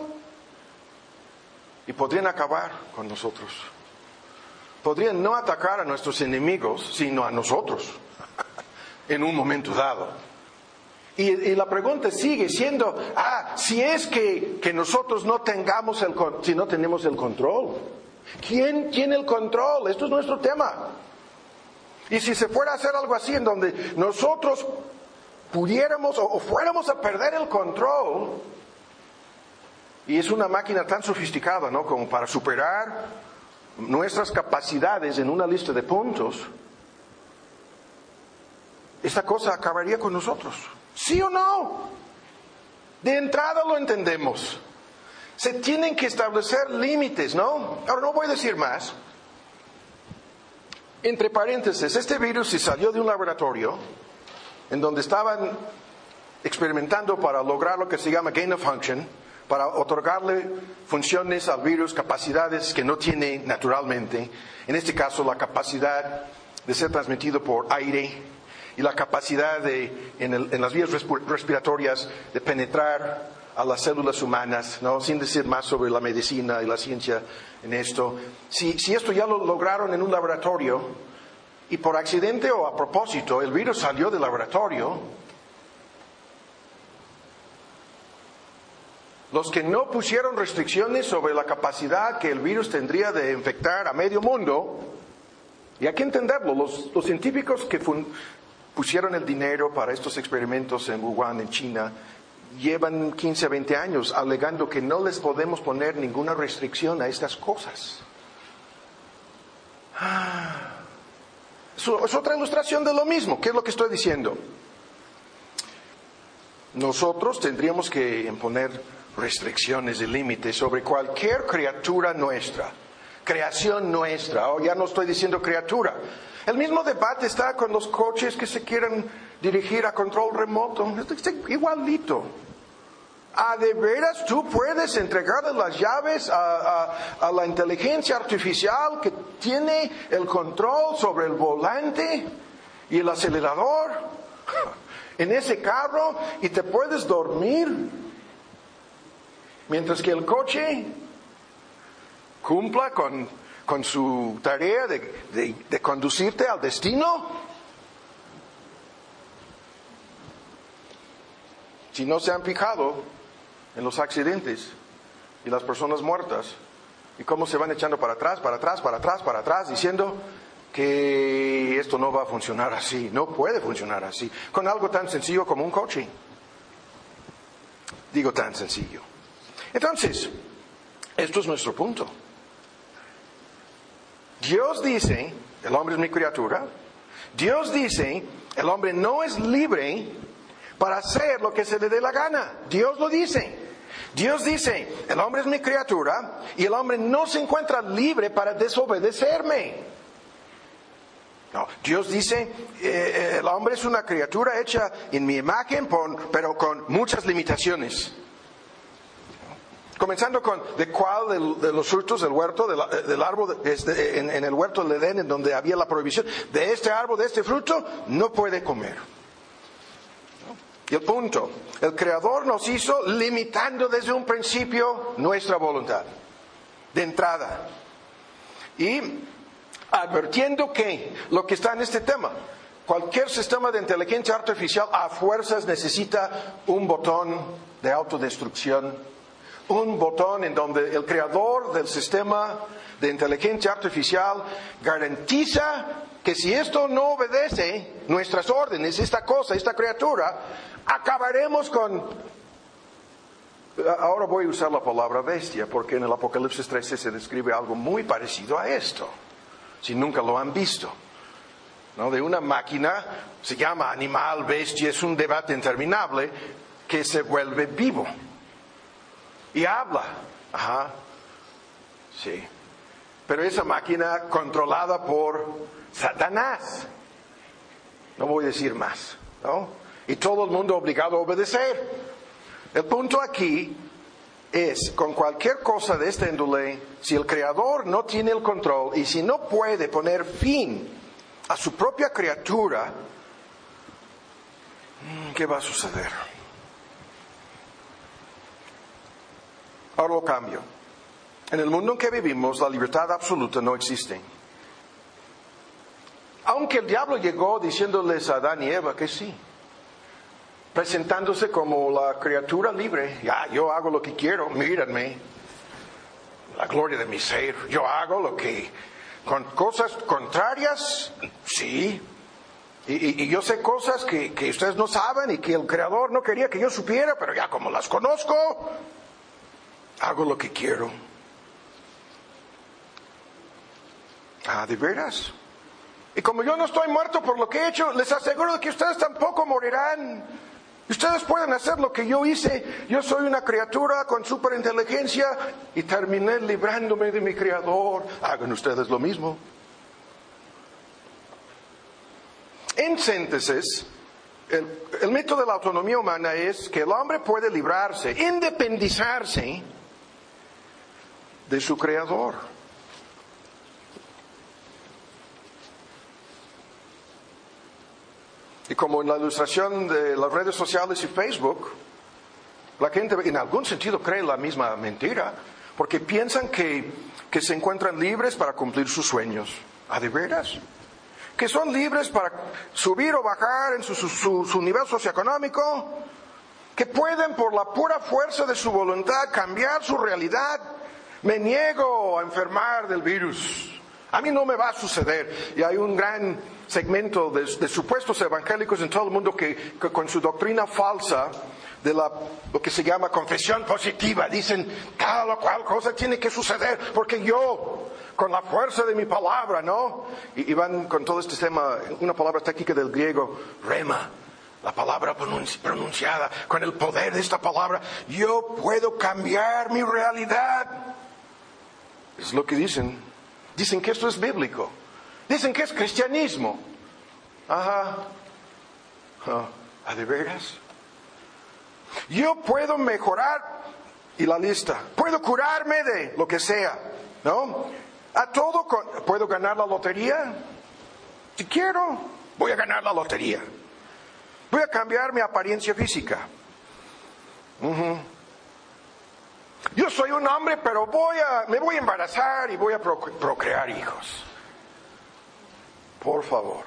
y podrían acabar con nosotros. Podrían no atacar a nuestros enemigos, sino a nosotros, en un momento dado. Y, y la pregunta sigue siendo, ah, si es que, que nosotros no tengamos el, si no tenemos el control, ¿quién tiene el control? Esto es nuestro tema. Y si se fuera a hacer algo así en donde nosotros pudiéramos o, o fuéramos a perder el control, y es una máquina tan sofisticada, ¿no? Como para superar nuestras capacidades en una lista de puntos, esta cosa acabaría con nosotros. ¿Sí o no? De entrada lo entendemos. Se tienen que establecer límites, ¿no? Ahora no voy a decir más. Entre paréntesis, este virus se salió de un laboratorio en donde estaban experimentando para lograr lo que se llama gain of function, para otorgarle funciones al virus, capacidades que no tiene naturalmente. En este caso, la capacidad de ser transmitido por aire y la capacidad de, en, el, en las vías respiratorias de penetrar a las células humanas, ¿no? Sin decir más sobre la medicina y la ciencia en esto. Si, si esto ya lo lograron en un laboratorio y por accidente o a propósito el virus salió del laboratorio, los que no pusieron restricciones sobre la capacidad que el virus tendría de infectar a medio mundo, y hay que entenderlo, los, los científicos que fun, pusieron el dinero para estos experimentos en Wuhan, en China, llevan quince a veinte años alegando que no les podemos poner ninguna restricción a estas cosas. Ah, es otra ilustración de lo mismo. ¿Qué es lo que estoy diciendo? Nosotros tendríamos que imponer restricciones y límites sobre cualquier criatura nuestra, creación nuestra. Oh, ya no estoy diciendo criatura. El mismo debate está con los coches que se quieren dirigir a control remoto. Es igualito. ¿A de veras tú puedes entregarle las llaves a, a, a la inteligencia artificial que tiene el control sobre el volante y el acelerador en ese carro y te puedes dormir mientras que el coche cumpla con, con su tarea de, de, de conducirte al destino? Si no se han fijado en los accidentes y las personas muertas y cómo se van echando para atrás, para atrás, para atrás, para atrás, diciendo que esto no va a funcionar así, no puede funcionar así, con algo tan sencillo como un coche. Digo tan sencillo. Entonces, esto es nuestro punto. Dios dice, el hombre es mi criatura. Dios dice, el hombre no es libre para hacer lo que se le dé la gana. Dios lo dice. Dios dice, el hombre es mi criatura y el hombre no se encuentra libre para desobedecerme. No, Dios dice, eh, el hombre es una criatura hecha en mi imagen, por, pero con muchas limitaciones. Comenzando con de cuál de, de los frutos del huerto, de la, del árbol, este, en, en el huerto del Edén, en donde había la prohibición, de este árbol, de este fruto, no puede comer. Y el punto, el Creador nos hizo limitando desde un principio nuestra voluntad, de entrada. Y advirtiendo que lo que está en este tema, cualquier sistema de inteligencia artificial a fuerzas necesita un botón de autodestrucción, un botón en donde el creador del sistema de inteligencia artificial garantiza que si esto no obedece nuestras órdenes, esta cosa, esta criatura, acabaremos con... Ahora voy a usar la palabra bestia, porque en el Apocalipsis trece se describe algo muy parecido a esto, si nunca lo han visto. ¿No? De una máquina, se llama animal, bestia, es un debate interminable, que se vuelve vivo. Y habla. Ajá. Sí. Pero esa máquina controlada por Satanás. No voy a decir más, ¿no? Y todo el mundo obligado a obedecer. El punto aquí es, con cualquier cosa de esta índole, si el Creador no tiene el control y si no puede poner fin a su propia criatura, ¿qué va a suceder? Ahora lo cambio. En el mundo en que vivimos, la libertad absoluta no existe. Aunque el diablo llegó diciéndoles a Adán y Eva que sí, presentándose como la criatura libre. Ya, yo hago lo que quiero, mírenme, la gloria de mi ser. Yo hago lo que, con cosas contrarias, sí. Y, y, y yo sé cosas que, que ustedes no saben y que el Creador no quería que yo supiera, pero ya como las conozco, hago lo que quiero. Ah, ¿de veras? Y como yo no estoy muerto por lo que he hecho, les aseguro que ustedes tampoco morirán. Ustedes pueden hacer lo que yo hice. Yo soy una criatura con superinteligencia y terminé librándome de mi Creador. Hagan ustedes lo mismo. En síntesis, el, el mito de la autonomía humana es que el hombre puede librarse, independizarse de su Creador. Y como en la ilustración de las redes sociales y Facebook, la gente en algún sentido cree la misma mentira, porque piensan que, que se encuentran libres para cumplir sus sueños. ¿Ah, de veras? Que son libres para subir o bajar en su, su, su, su nivel socioeconómico, que pueden por la pura fuerza de su voluntad cambiar su realidad. Me niego a enfermar del virus. A mí no me va a suceder. Y hay un gran segmento de, de supuestos evangélicos en todo el mundo que, que con su doctrina falsa de la, lo que se llama confesión positiva, dicen tal o cual cosa tiene que suceder porque yo, con la fuerza de mi palabra, ¿no? Y, y van con todo este tema, una palabra técnica del griego, rema, la palabra pronunci- pronunciada, con el poder de esta palabra, yo puedo cambiar mi realidad. Es lo que dicen. Dicen que esto es bíblico. Dicen que es cristianismo. Ajá. ¿A de veras? Yo puedo mejorar, y la lista, puedo curarme de lo que sea, ¿no? A todo, con, puedo ganar la lotería. Si quiero, voy a ganar la lotería. Voy a cambiar mi apariencia física. Uh-huh. Yo soy un hombre, pero voy a, me voy a embarazar y voy a procrear hijos. Por favor.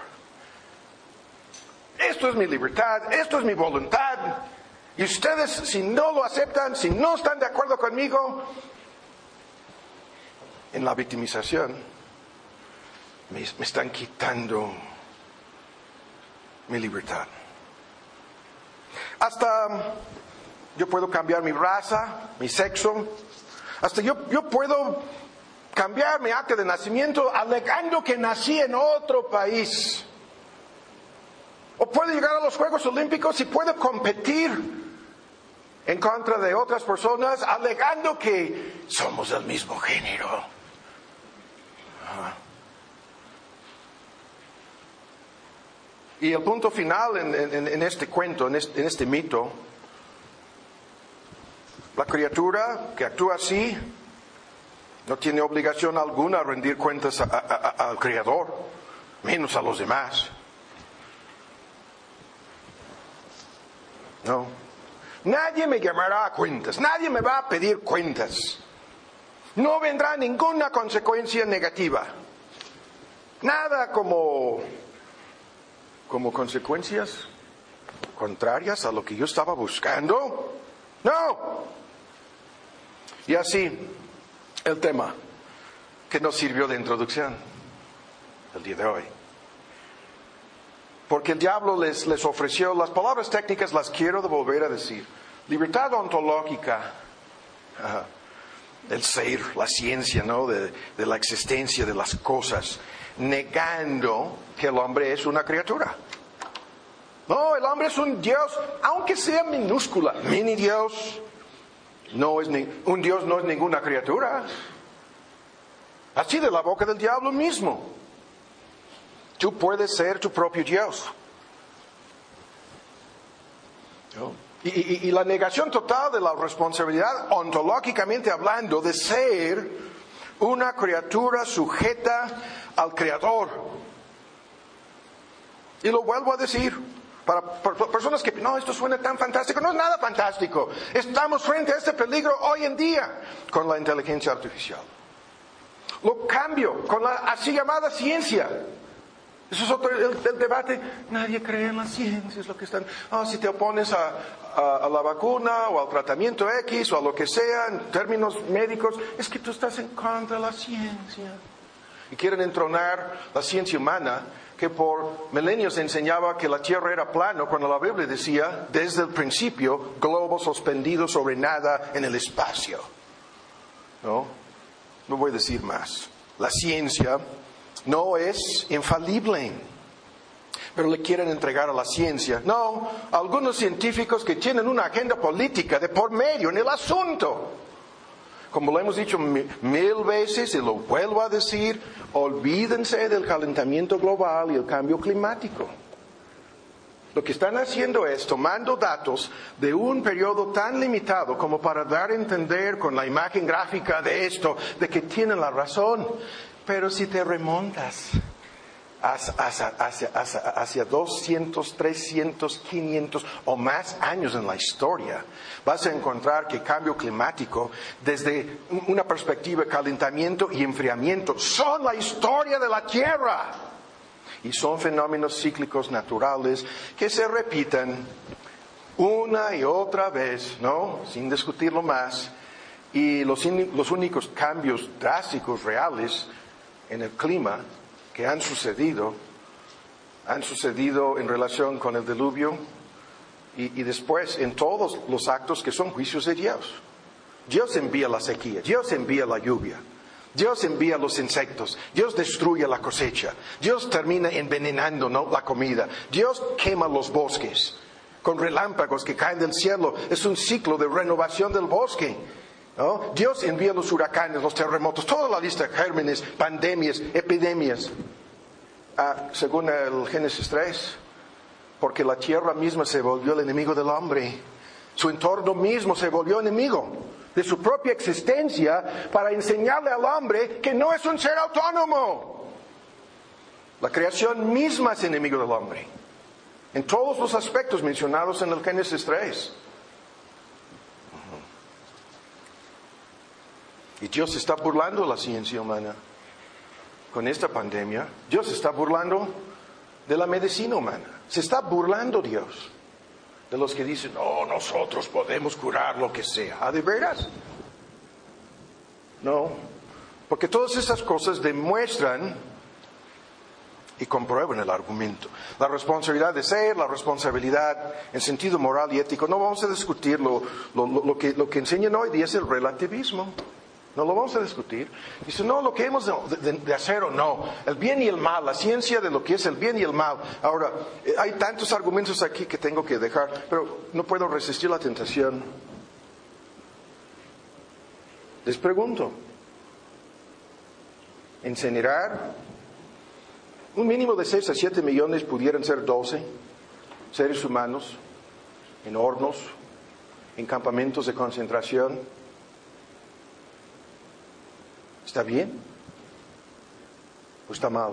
Esto es mi libertad, esto es mi voluntad. Y ustedes, si no lo aceptan, si no están de acuerdo conmigo, en la victimización, me, me están quitando mi libertad. Hasta yo puedo cambiar mi raza, mi sexo. Hasta yo, yo puedo cambiar mi acta de nacimiento alegando que nací en otro país. O puedo llegar a los Juegos Olímpicos y puedo competir en contra de otras personas alegando que somos del mismo género. Y el punto final en, en, en este cuento, en este, en este mito, la criatura que actúa así no tiene obligación alguna a rendir cuentas a, a, a, al Creador, menos a los demás. No. Nadie me llamará a cuentas, nadie me va a pedir cuentas. No vendrá ninguna consecuencia negativa. Nada como, como consecuencias contrarias a lo que yo estaba buscando. No. Y así, el tema que nos sirvió de introducción el día de hoy. Porque el diablo les, les ofreció, las palabras técnicas las quiero volver a decir. Libertad ontológica, uh, el ser, la ciencia, ¿no? De, de la existencia de las cosas, negando que el hombre es una criatura. No, el hombre es un Dios, aunque sea minúscula, mini Dios. No es ni, un Dios no es ninguna criatura. Así de la boca del diablo mismo. Tú puedes ser tu propio Dios. ¿No? Y, y, y la negación total de la responsabilidad, ontológicamente hablando, de ser una criatura sujeta al Creador. Y lo vuelvo a decir, para, para personas que, no, esto suena tan fantástico. No es nada fantástico. Estamos frente a este peligro hoy en día con la inteligencia artificial. Lo cambio con la así llamada ciencia. Eso es otro el, el debate. Nadie cree en la ciencia, es lo que están. Oh, si te opones a, a, a la vacuna o al tratamiento X o a lo que sea en términos médicos, es que tú estás en contra de la ciencia. Y quieren entronar la ciencia humana, que por milenios enseñaba que la Tierra era plano, cuando la Biblia decía, desde el principio, globo suspendido sobre nada en el espacio. ¿No? No voy a decir más. La ciencia no es infalible, pero le quieren entregar a la ciencia. No, algunos científicos que tienen una agenda política de por medio en el asunto. Como lo hemos dicho mil veces y lo vuelvo a decir, olvídense del calentamiento global y el cambio climático. Lo que están haciendo es tomando datos de un periodo tan limitado como para dar a entender con la imagen gráfica de esto, de que tienen la razón. Pero si te remontas hacia, hacia, hacia, hacia, hacia doscientos, trescientos, quinientos o más años en la historia, vas a encontrar que cambio climático, desde una perspectiva de calentamiento y enfriamiento, son la historia de la Tierra. Y son fenómenos cíclicos naturales que se repiten una y otra vez, ¿no? Sin discutirlo más. Y los, in, los únicos cambios drásticos, reales, en el clima que han sucedido, han sucedido en relación con el diluvio y, y después en todos los actos que son juicios de Dios. Dios envía la sequía, Dios envía la lluvia, Dios envía los insectos, Dios destruye la cosecha, Dios termina envenenando, ¿no?, la comida, Dios quema los bosques con relámpagos que caen del cielo. Es un ciclo de renovación del bosque, ¿no? Dios envía los huracanes, los terremotos, toda la lista, gérmenes, pandemias, epidemias. Ah, según el Génesis tres, porque la tierra misma se volvió el enemigo del hombre. Su entorno mismo se volvió enemigo de su propia existencia para enseñarle al hombre que no es un ser autónomo. La creación misma es enemigo del hombre, en todos los aspectos mencionados en el Génesis tres. Y Dios se está burlando de la ciencia humana con esta pandemia. Dios se está burlando de la medicina humana. Se está burlando Dios de los que dicen, no, nosotros podemos curar lo que sea. ¿Ah, de veras? No, porque todas esas cosas demuestran y comprueban el argumento. La responsabilidad de ser, la responsabilidad en sentido moral y ético. No vamos a discutir lo, lo, lo, lo, que, lo que enseñan hoy día es el relativismo. No lo vamos a discutir. Dice, no, lo que hemos de, de, de hacer o no, el bien y el mal, la ciencia de lo que es el bien y el mal. Ahora, hay tantos argumentos aquí que tengo que dejar, pero no puedo resistir la tentación. Les pregunto, incinerar un mínimo de seis a siete millones, pudieran ser doce seres humanos en hornos, en campamentos de concentración. ¿Está bien o está mal?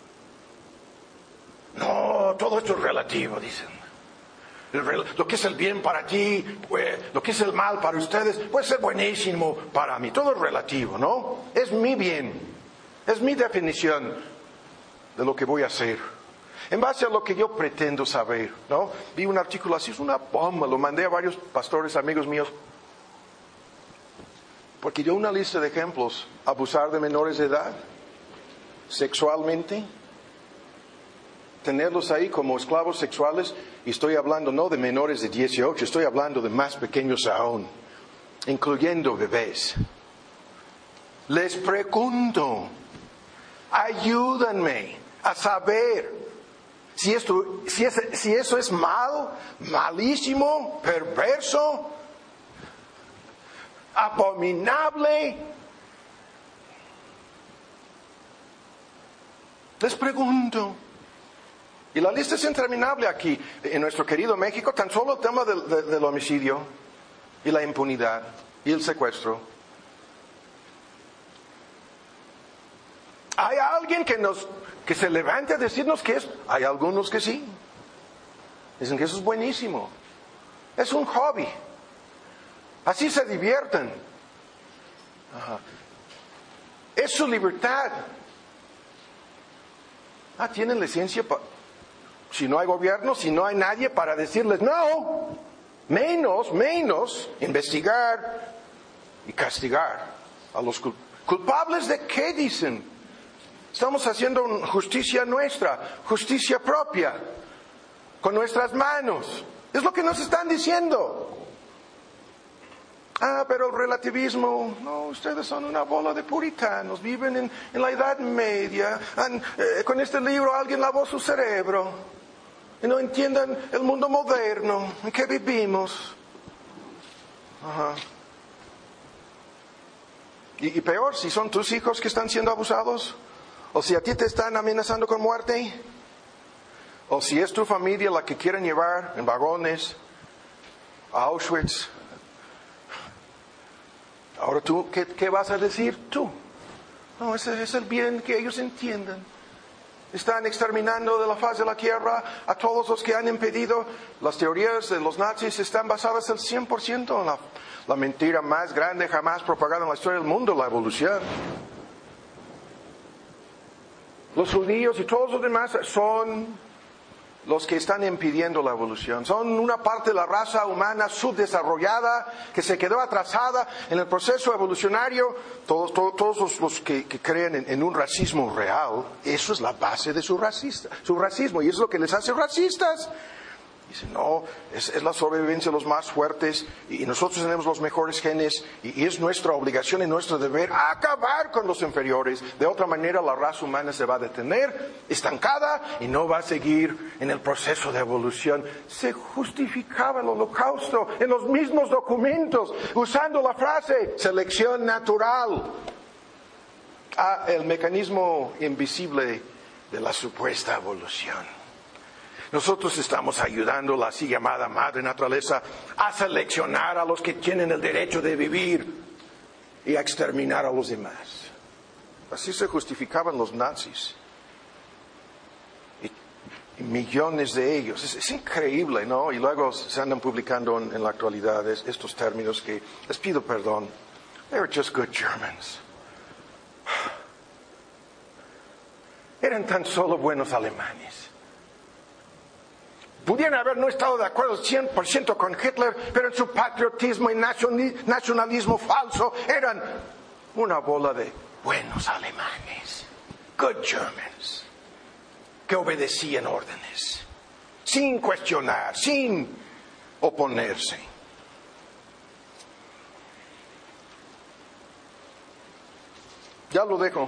No, todo esto es relativo, dicen. El, lo que es el bien para ti, pues, lo que es el mal para ustedes, puede ser buenísimo para mí. Todo es relativo, ¿no? Es mi bien, es mi definición de lo que voy a hacer, en base a lo que yo pretendo saber, ¿no? Vi un artículo así, es una bomba, lo mandé a varios pastores, amigos míos, porque dio una lista de ejemplos: abusar de menores de edad, sexualmente, tenerlos ahí como esclavos sexuales, y estoy hablando no de menores de dieciocho, estoy hablando de más pequeños aún, incluyendo bebés. Les pregunto, ayúdenme a saber si, esto, si, es, si eso es mal, malísimo, perverso, abominable. Les pregunto. Y la lista es interminable aquí. En nuestro querido México, tan solo el tema del, del, del homicidio y la impunidad y el secuestro. ¿Hay alguien que nos que se levante a decirnos que es? Hay algunos que sí. Dicen que eso es buenísimo. Es un hobby. Así se divierten. Ajá. Es su libertad. Ah, tienen licencia para... Si no hay gobierno, si no hay nadie para decirles no, menos, menos, investigar y castigar a los culpables. ¿Culpables de qué dicen? Estamos haciendo justicia nuestra, justicia propia, con nuestras manos. Es lo que nos están diciendo. Ah, pero el relativismo, no, ustedes son una bola de puritanos, viven en, en la Edad Media, han, eh, con este libro alguien lavó su cerebro y no entienden el mundo moderno en que vivimos. Ajá. Y, y peor, si son tus hijos que están siendo abusados, o si a ti te están amenazando con muerte, o si es tu familia la que quieren llevar en vagones a Auschwitz. Ahora tú, ¿qué, qué vas a decir tú? No, ese es el bien que ellos entiendan. Están exterminando de la faz de la tierra a todos los que han impedido. Las teorías de los nazis están basadas al cien por ciento en la, la mentira más grande jamás propagada en la historia del mundo, la evolución. Los judíos y todos los demás son los que están impidiendo la evolución. Son una parte de la raza humana subdesarrollada que se quedó atrasada en el proceso evolucionario. Todos, todos, todos los, los que, que creen en, en un racismo real, eso es la base de su, racista, su racismo, y eso es lo que les hace racistas. Dicen, no, es, es la sobrevivencia de los más fuertes y nosotros tenemos los mejores genes y, y es nuestra obligación y nuestro deber acabar con los inferiores. De otra manera la raza humana se va a detener, estancada y no va a seguir en el proceso de evolución. Se justificaba el holocausto en los mismos documentos usando la frase selección natural. Ah, el mecanismo invisible de la supuesta evolución. Nosotros estamos ayudando a la así llamada madre naturaleza a seleccionar a los que tienen el derecho de vivir y a exterminar a los demás. Así se justificaban los nazis. Y, y millones de ellos. Es, es increíble, ¿no? Y luego se andan publicando en, en la actualidad es, estos términos que, les pido perdón, they were just good Germans. Eran tan solo buenos alemanes. Pudieran haber no estado de acuerdo cien por ciento con Hitler, pero en su patriotismo y nacionalismo falso eran una bola de buenos alemanes, good Germans, que obedecían órdenes, sin cuestionar, sin oponerse. Ya lo dejo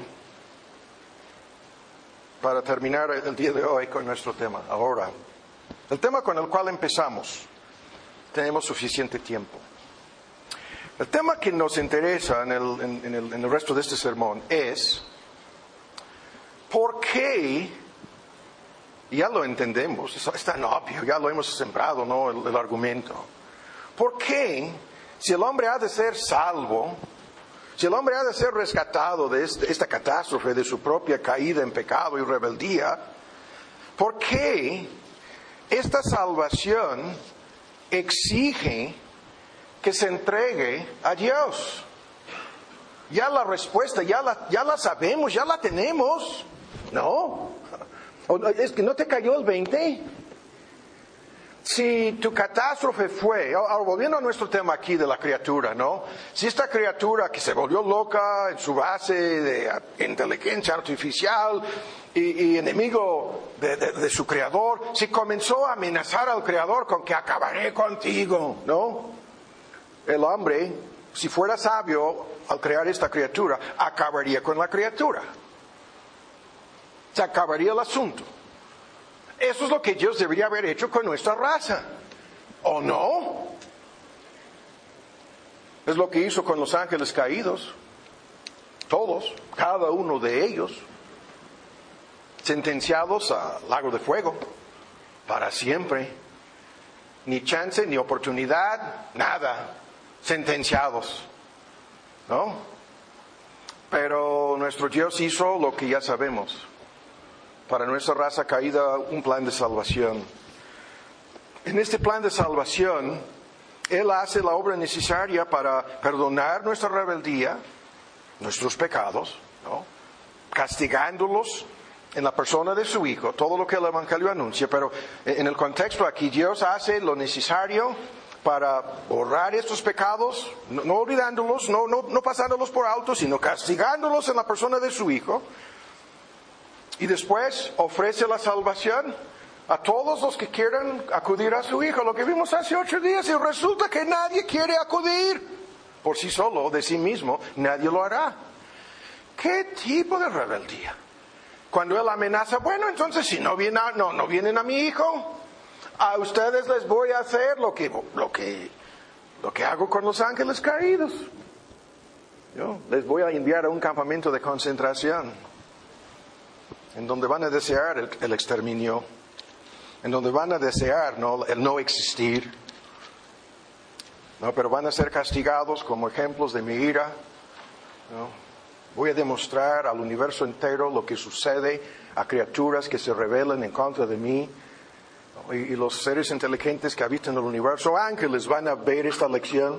para terminar el día de hoy con nuestro tema. Ahora, el tema con el cual empezamos, tenemos suficiente tiempo. El tema que nos interesa en el, en, en el, en el resto de este sermón es ¿por qué? Y ya lo entendemos, es, es tan obvio, ya lo hemos sembrado, ¿no? El, el argumento. ¿Por qué, si el hombre ha de ser salvo, si el hombre ha de ser rescatado de este, esta catástrofe, de su propia caída en pecado y rebeldía, ¿por qué esta salvación exige que se entregue a Dios? Ya la respuesta, ya la, ya la sabemos, ya la tenemos. ¿No? Es que no te cayó el veinte. Si tu catástrofe fue, ahora volviendo a nuestro tema aquí de la criatura, ¿no? Si esta criatura que se volvió loca en su base de inteligencia artificial y, y enemigo de, de, de su creador, si comenzó a amenazar al creador con que acabaré contigo, ¿no? El hombre, si fuera sabio al crear esta criatura, acabaría con la criatura. Se acabaría el asunto. Eso es lo que Dios debería haber hecho con nuestra raza. ¿O no? Es lo que hizo con los ángeles caídos. Todos, cada uno de ellos, sentenciados al lago de fuego para siempre. Ni chance, ni oportunidad, nada. Sentenciados. ¿No? Pero nuestro Dios hizo lo que ya sabemos. Para nuestra raza caída, un plan de salvación. En este plan de salvación, Él hace la obra necesaria para perdonar nuestra rebeldía, nuestros pecados, ¿no? Castigándolos en la persona de su Hijo, todo lo que el Evangelio anuncia. Pero en el contexto aquí, Dios hace lo necesario para borrar estos pecados, no, no olvidándolos, no, no, no pasándolos por alto, sino castigándolos en la persona de su Hijo. Y después ofrece la salvación a todos los que quieran acudir a su Hijo. Lo que vimos hace ocho días, y resulta que nadie quiere acudir. por sí solo, de sí mismo, nadie lo hará. ¿Qué tipo de rebeldía? Cuando él amenaza, bueno, entonces si no, viene a, no, no vienen a mi hijo, a ustedes les voy a hacer lo que, lo que, lo que hago con los ángeles caídos. Yo les voy a enviar a un campamento de concentración, en donde van a desear el, el exterminio, en donde van a desear ¿no? el no existir, ¿no? Pero van a ser castigados como ejemplos de mi ira, ¿no? Voy a demostrar al universo entero lo que sucede a criaturas que se rebelan en contra de mí. Y, y los seres inteligentes que habitan el universo, ángeles, van a ver esta lección.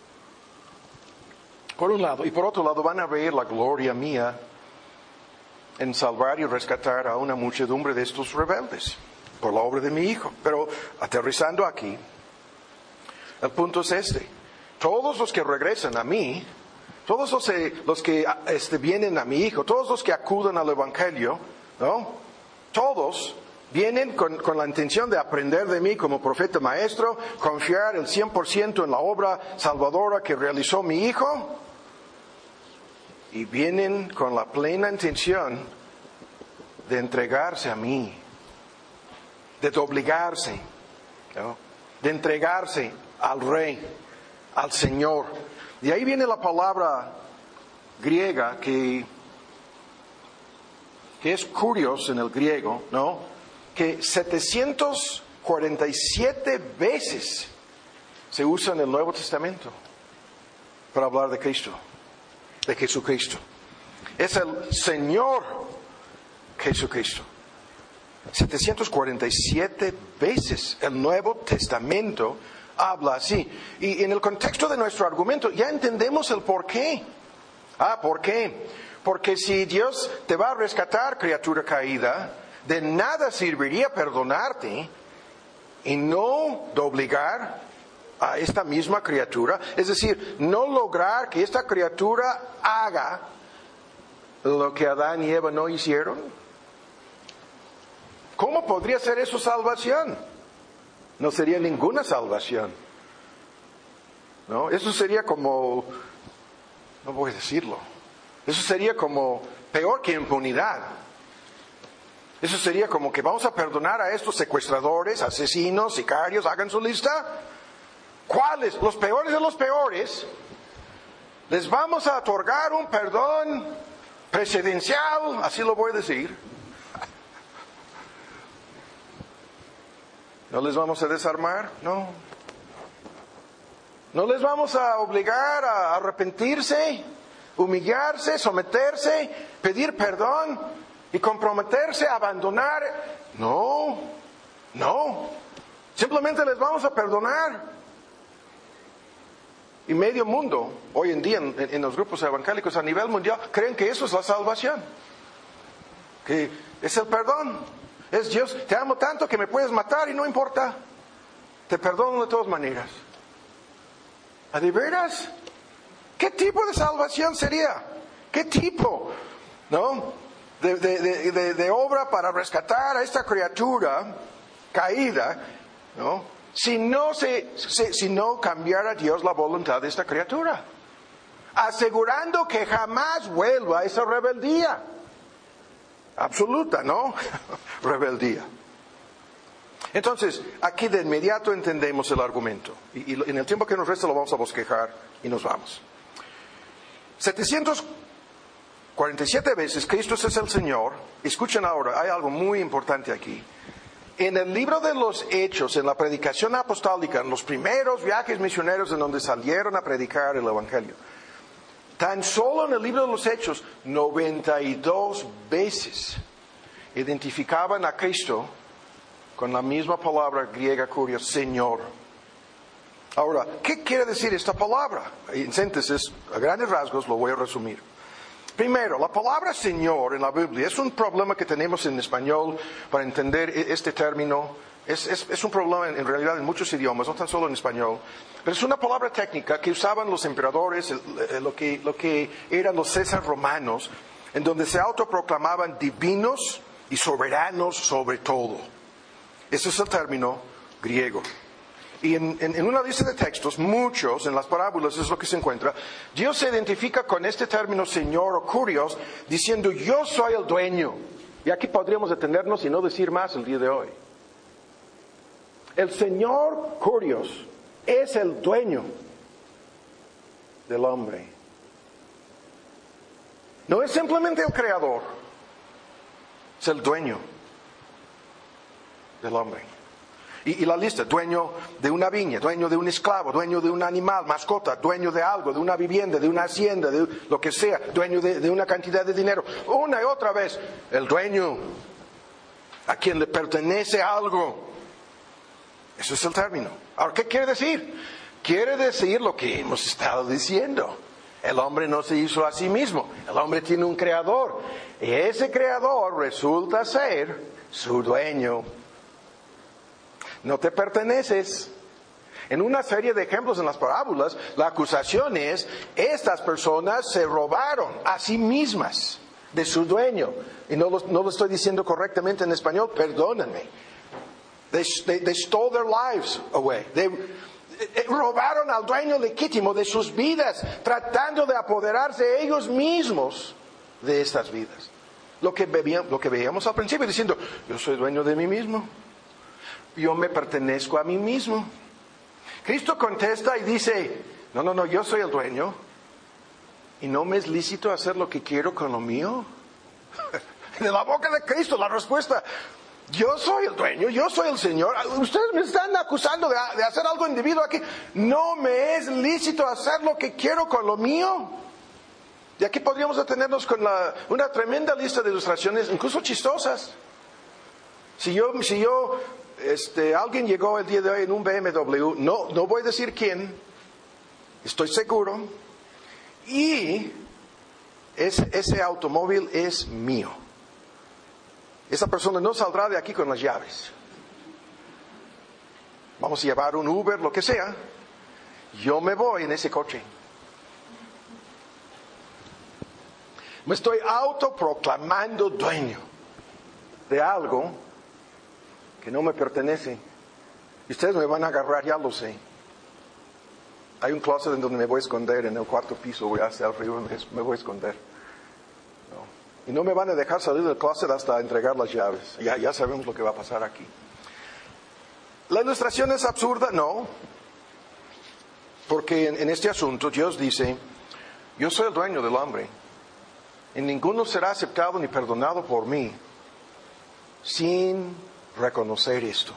Por un lado. Y por otro lado van a ver la gloria mía en salvar y rescatar a una muchedumbre de estos rebeldes por la obra de mi Hijo. Pero aterrizando aquí, el punto es este. Todos los que regresan a mí, todos los, eh, los que este, vienen a mi Hijo, todos los que acuden al Evangelio, ¿no? Todos vienen con, con la intención de aprender de mí como profeta maestro, confiar el cien por ciento en la obra salvadora que realizó mi Hijo, y vienen con la plena intención de entregarse a mí, de doblegarse, ¿no? De entregarse al Rey, al Señor. Y ahí viene la palabra griega que, que es curioso en el griego, ¿no? Que setecientas cuarenta y siete veces se usa en el Nuevo Testamento para hablar de Cristo, de Jesucristo. Es el Señor Jesucristo. setecientas cuarenta y siete veces el Nuevo Testamento habla así. Y en el contexto de nuestro argumento ya entendemos el por qué. Ah, ¿por qué? Porque si Dios te va a rescatar, criatura caída, de nada serviría perdonarte y no doblegar a esta misma criatura. Es decir, no lograr que esta criatura haga lo que Adán y Eva no hicieron. ¿Cómo podría ser eso salvación? No sería ninguna salvación, ¿no? Eso sería como, no voy a decirlo, eso sería como peor que impunidad. Eso sería como que vamos a perdonar a estos secuestradores, asesinos, sicarios, hagan su lista. ¿Cuáles? Los peores de los peores. Les vamos a otorgar un perdón presidencial, así lo voy a decir. ¿No les vamos a desarmar? No. ¿No les vamos a obligar a arrepentirse, humillarse, someterse, pedir perdón y comprometerse a abandonar? No, no. Simplemente les vamos a perdonar. Y medio mundo, hoy en día en, en los grupos evangélicos a nivel mundial, creen que eso es la salvación. Que es el perdón. Es Dios, te amo tanto que me puedes matar y no importa. Te perdono de todas maneras. ¿A de veras? ¿Qué tipo de salvación sería? ¿Qué tipo? ¿No? De, de, de, de, de obra para rescatar a esta criatura caída, ¿no? Si no se, se, si no cambiara Dios la voluntad de esta criatura, asegurando que jamás vuelva a esa rebeldía. Absoluta, ¿no? Rebeldía. Entonces, aquí de inmediato entendemos el argumento. Y, y en el tiempo que nos resta lo vamos a bosquejar y nos vamos. setecientas cuarenta y siete veces Cristo es el Señor. Escuchen ahora, hay algo muy importante aquí. En el libro de los Hechos, en la predicación apostólica, en los primeros viajes misioneros en donde salieron a predicar el Evangelio, tan solo en el libro de los Hechos, noventa y dos veces identificaban a Cristo con la misma palabra griega curiosa, Señor. Ahora, ¿qué quiere decir esta palabra? En síntesis, a grandes rasgos, lo voy a resumir. Primero, la palabra Señor en la Biblia es un problema que tenemos en español para entender este término. Es, es, es un problema en, en realidad en muchos idiomas, no tan solo en español. Pero es una palabra técnica que usaban los emperadores, el, el, lo, que, lo que eran los César romanos, en donde se autoproclamaban divinos y soberanos sobre todo. Ese es el término griego. Y en, en, en una lista de textos, muchos, en las parábolas es lo que se encuentra, Dios se identifica con este término Señor o Kurios, diciendo yo soy el dueño. Y aquí podríamos detenernos y no decir más el día de hoy. El Señor Kurios es el dueño del hombre. No es simplemente el creador, es el dueño del hombre. Y, y la lista, dueño de una viña, dueño de un esclavo, dueño de un animal, mascota, dueño de algo, de una vivienda, de una hacienda, de lo que sea, dueño de, de una cantidad de dinero. Una y otra vez, el dueño, a quien le pertenece algo. Eso es el término. Ahora, ¿qué quiere decir? Quiere decir lo que hemos estado diciendo. El hombre no se hizo a sí mismo. El hombre tiene un creador. Y ese creador resulta ser su dueño. No te perteneces. En una serie de ejemplos en las parábolas, la acusación es, estas personas se robaron a sí mismas de su dueño. Y no lo, no lo estoy diciendo correctamente en español, perdónenme. They, they, they stole their lives away. They, robaron al dueño legítimo de sus vidas, tratando de apoderarse ellos mismos de estas vidas. Lo que, bebíamos, lo que veíamos al principio, diciendo, yo soy dueño de mí mismo. Yo me pertenezco a mí mismo. Cristo contesta y dice, no, no, no, yo soy el dueño. ¿Y no me es lícito hacer lo que quiero con lo mío? De la boca de Cristo la respuesta, yo soy el dueño, yo soy el Señor. Ustedes me están acusando de, de hacer algo indebido aquí. No me es lícito hacer lo que quiero con lo mío. Y aquí podríamos detenernos con la, una tremenda lista de ilustraciones, incluso chistosas. Si yo, si yo, este, alguien llegó el día de hoy en un B M W, no, no voy a decir quién, estoy seguro, y ese, ese automóvil es mío. Esa persona no saldrá de aquí con las llaves. Vamos a llevar un Uber, lo que sea. Yo me voy en ese coche. Me estoy autoproclamando dueño de algo que no me pertenece. Y ustedes me van a agarrar, ya lo sé. Hay un closet en donde me voy a esconder, en el cuarto piso, voy a hacer frío, me voy a esconder. Y no me van a dejar salir del closet hasta entregar las llaves. Ya, ya sabemos lo que va a pasar aquí. ¿La ilustración es absurda? No. Porque en, en este asunto Dios dice, yo soy el dueño del hombre. Y ninguno será aceptado ni perdonado por mí sin reconocer esto.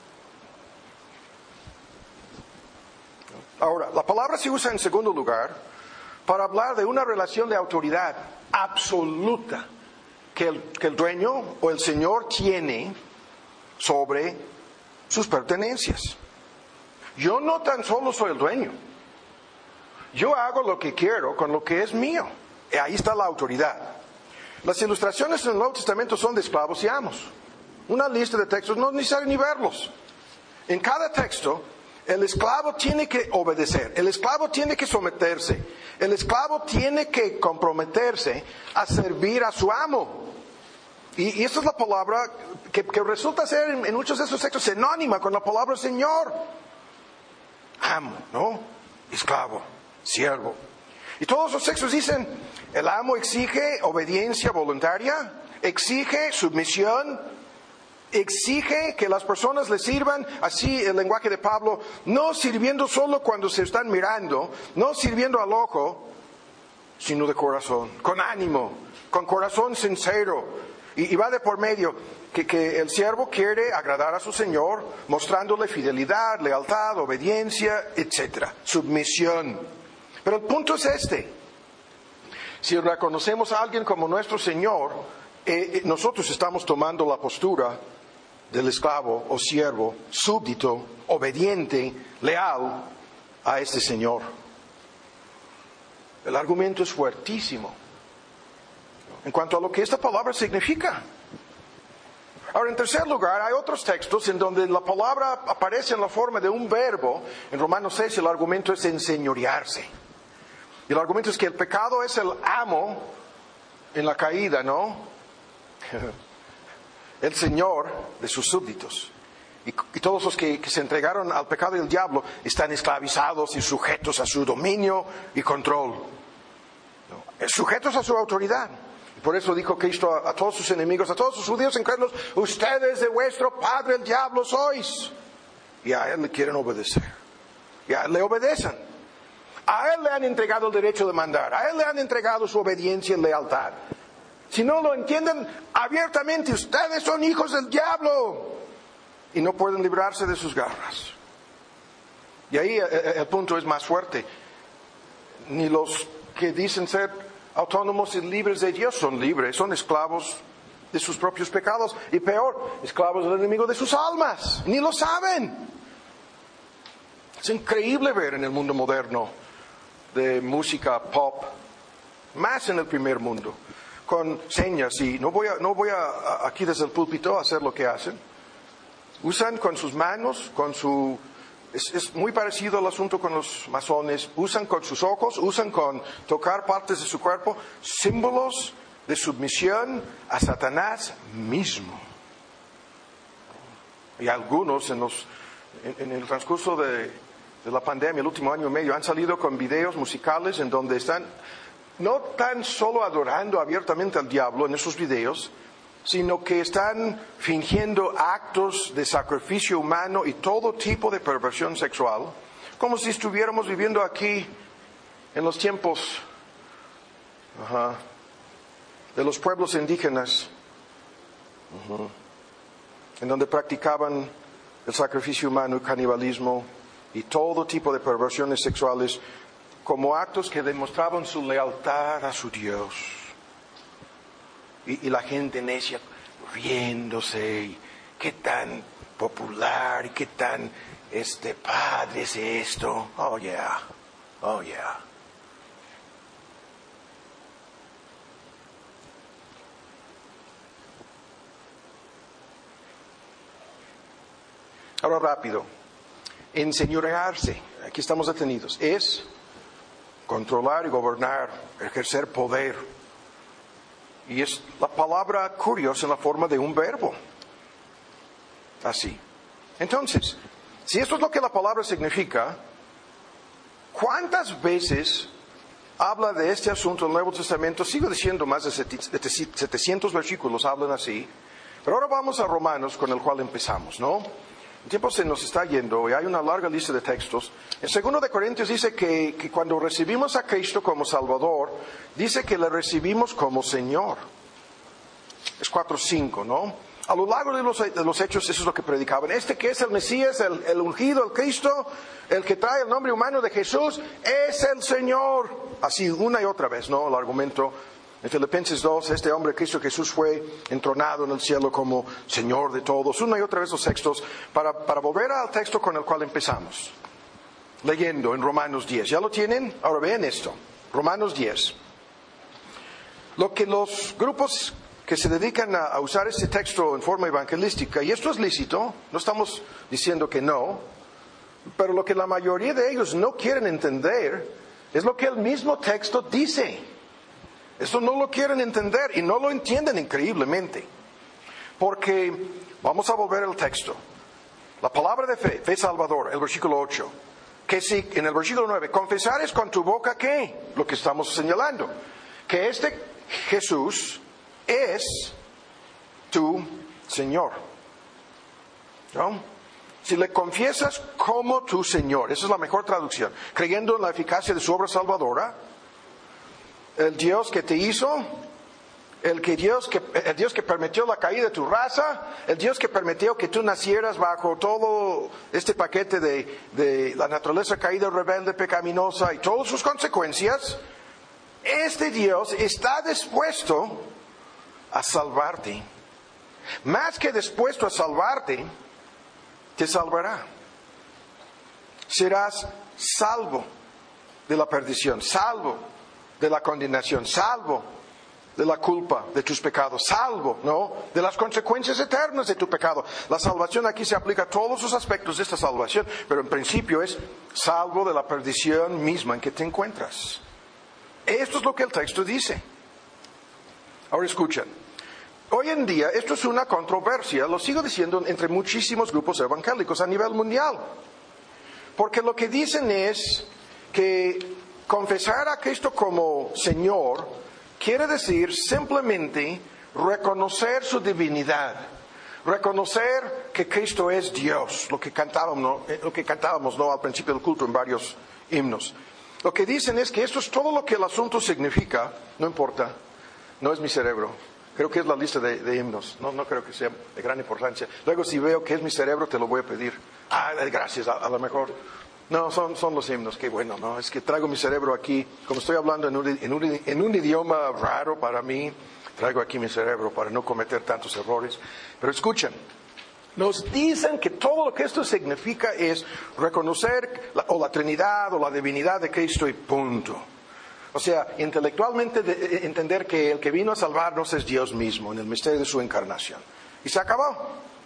Ahora, la palabra se usa en segundo lugar para hablar de una relación de autoridad absoluta que el, que el dueño o el señor tiene sobre sus pertenencias. Yo no tan solo soy el dueño, yo hago lo que quiero con lo que es mío. Y ahí está la autoridad. Las ilustraciones en el Nuevo Testamento son de esclavos y amos. Una lista de textos, no es necesario ni verlos. En cada texto, el esclavo tiene que obedecer, el esclavo tiene que someterse, el esclavo tiene que comprometerse a servir a su amo. Y, y esta es la palabra que, que resulta ser en, en muchos de esos textos sinónima con la palabra Señor. Amo, ¿no? Esclavo, siervo. Y todos los textos dicen, el amo exige obediencia voluntaria, exige submisión, exige que las personas le sirvan, así el lenguaje de Pablo, no sirviendo solo cuando se están mirando, no sirviendo al ojo, sino de corazón, con ánimo, con corazón sincero. Y, y va de por medio que, que el siervo quiere agradar a su Señor, mostrándole fidelidad, lealtad, obediencia, etcétera, submisión. Pero el punto es este. Si reconocemos a alguien como nuestro Señor, eh, nosotros estamos tomando la postura del esclavo o siervo, súbdito, obediente, leal a este Señor. El argumento es fuertísimo en cuanto a lo que esta palabra significa. Ahora, en tercer lugar, hay otros textos en donde la palabra aparece en la forma de un verbo. En Romanos seis el argumento es enseñorearse. Y el argumento es que el pecado es el amo en la caída, ¿no? El señor de sus súbditos. y, y todos los que, que se entregaron al pecado y al diablo están esclavizados y sujetos a su dominio y control. ¿No? Sujetos a su autoridad. Por eso dijo Cristo a, a todos sus enemigos, a todos sus judíos incrédulos, ustedes de vuestro padre el diablo sois. Y a él le quieren obedecer. Y a él le obedecen. A él le han entregado el derecho de mandar. A él le han entregado su obediencia y lealtad. Si no lo entienden abiertamente, ustedes son hijos del diablo. Y no pueden librarse de sus garras. Y ahí el, el punto es más fuerte. Ni los que dicen ser autónomos y libres de Dios son libres, son esclavos de sus propios pecados. Y peor, esclavos del enemigo de sus almas. Ni lo saben. Es increíble ver en el mundo moderno de música pop, más en el primer mundo, con señas, y no voy a, no voy a, aquí desde el púlpito a hacer lo que hacen. Usan con sus manos, con su... Es, es muy parecido al asunto con los masones. Usan con sus ojos, usan con tocar partes de su cuerpo, símbolos de submisión a Satanás mismo. Y algunos en, los, en, en el transcurso de, de la pandemia, el último año y medio, han salido con videos musicales en donde están no tan solo adorando abiertamente al diablo en esos videos, sino que están fingiendo actos de sacrificio humano y todo tipo de perversión sexual, como si estuviéramos viviendo aquí en los tiempos ajá, de los pueblos indígenas, uh-huh, en donde practicaban el sacrificio humano, el canibalismo y todo tipo de perversiones sexuales como actos que demostraban su lealtad a su Dios. Y, y la gente necia riéndose, y qué tan popular y qué tan este padre es esto. Oh yeah, oh yeah. Ahora rápido, enseñorearse, aquí estamos detenidos, es controlar y gobernar, ejercer poder. Y es la palabra curiosa en la forma de un verbo. Así. Entonces, si esto es lo que la palabra significa, ¿cuántas veces habla de este asunto en el Nuevo Testamento? Sigo diciendo, más de setecientos versículos hablan así. Pero ahora vamos a Romanos, con el cual empezamos, ¿no? El tiempo se nos está yendo y hay una larga lista de textos. En segundo de Corintios dice que, que cuando recibimos a Cristo como Salvador, dice que le recibimos como Señor. Es cuatro cinco, ¿no? A lo largo de los, de los hechos eso es lo que predicaban. Este que es el Mesías, el, el ungido, el Cristo, el que trae el nombre humano de Jesús, es el Señor. Así una y otra vez, ¿no? El argumento. En Filipenses dos, este hombre, Cristo Jesús, fue entronado en el cielo como Señor de todos. Una y otra vez los textos, para, para volver al texto con el cual empezamos. Leyendo en Romanos diez. ¿Ya lo tienen? Ahora vean esto. Romanos diez. Lo que los grupos que se dedican a, a usar este texto en forma evangelística, y esto es lícito, no estamos diciendo que no, pero lo que la mayoría de ellos no quieren entender es lo que el mismo texto dice. Eso no lo quieren entender y no lo entienden increíblemente. Porque, vamos a volver al texto. La palabra de fe, fe salvador, el versículo ocho. Que si, en el versículo nueve, confesares con tu boca ¿qué? Lo que estamos señalando. Que este Jesús es tu Señor. ¿No? Si le confiesas como tu Señor, esa es la mejor traducción, creyendo en la eficacia de su obra salvadora, el Dios que te hizo, el, que Dios que, el Dios que permitió la caída de tu raza, el Dios que permitió que tú nacieras bajo todo este paquete de, de la naturaleza caída, rebelde, pecaminosa y todas sus consecuencias, este Dios está dispuesto a salvarte. Más que dispuesto a salvarte, te salvará. Serás salvo de la perdición, salvo de la condenación, salvo de la culpa de tus pecados, salvo, ¿no?, de las consecuencias eternas de tu pecado. La salvación aquí se aplica a todos los aspectos de esta salvación, pero en principio es salvo de la perdición misma en que te encuentras. Esto es lo que el texto dice. Ahora escuchen. hoy en día esto es una controversia, lo sigo diciendo, entre muchísimos grupos evangélicos a nivel mundial. Porque lo que dicen es que confesar a Cristo como Señor quiere decir simplemente reconocer su divinidad, reconocer que Cristo es Dios, lo que cantábamos, ¿no? lo que cantábamos ¿no? al principio del culto en varios himnos. Lo que dicen es que esto es todo lo que el asunto significa, no importa, no es mi cerebro. Creo que es la lista de, de himnos, no, no creo que sea de gran importancia. Luego si veo que es mi cerebro te lo voy a pedir. Ah, gracias, a, a lo mejor. No, son, son los himnos, qué bueno, ¿no? Es que traigo mi cerebro aquí, como estoy hablando en un, en un, en un idioma raro para mí, traigo aquí mi cerebro para no cometer tantos errores. Pero escuchen, nos dicen que todo lo que esto significa es reconocer la, o la Trinidad o la divinidad de Cristo y punto. O sea, intelectualmente de, entender que el que vino a salvarnos es Dios mismo en el misterio de su encarnación. Y se acabó.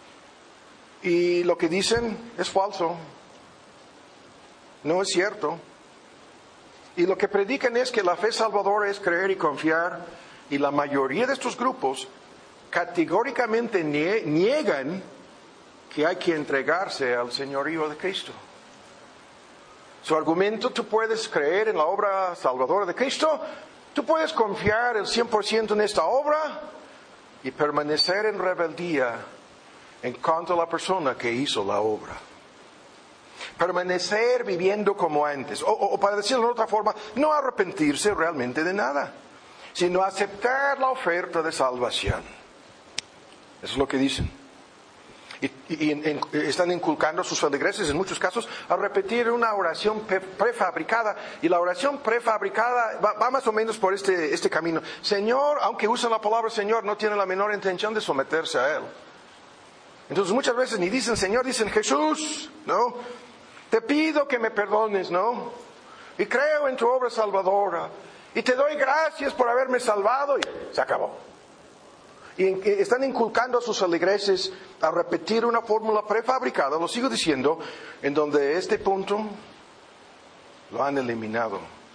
Y lo que dicen es falso. No es cierto. Y lo que predican es que la fe salvadora es creer y confiar. Y la mayoría de estos grupos categóricamente niegan que hay que entregarse al señorío de Cristo. Su argumento: tú puedes creer en la obra salvadora de Cristo, tú puedes confiar el cien por ciento en esta obra y permanecer en rebeldía en contra de la persona que hizo la obra. Permanecer viviendo como antes, o, o, o para decirlo de otra forma, no arrepentirse realmente de nada, sino aceptar la oferta de salvación. Eso es lo que dicen. Y, y, y en, están inculcando a sus feligreses en muchos casos a repetir una oración pre, prefabricada. Y la oración prefabricada va, va más o menos por este, este camino. Señor, aunque usan la palabra Señor, no tienen la menor intención de someterse a Él. Entonces muchas veces ni dicen Señor, dicen Jesús, ¿no? Te pido que me perdones, ¿no? Y creo en tu obra salvadora. Y te doy gracias por haberme salvado. Y se acabó. Y están inculcando a sus feligreses a repetir una fórmula prefabricada, lo sigo diciendo, en donde este punto lo han eliminado,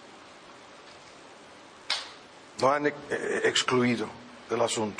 lo han excluido del asunto.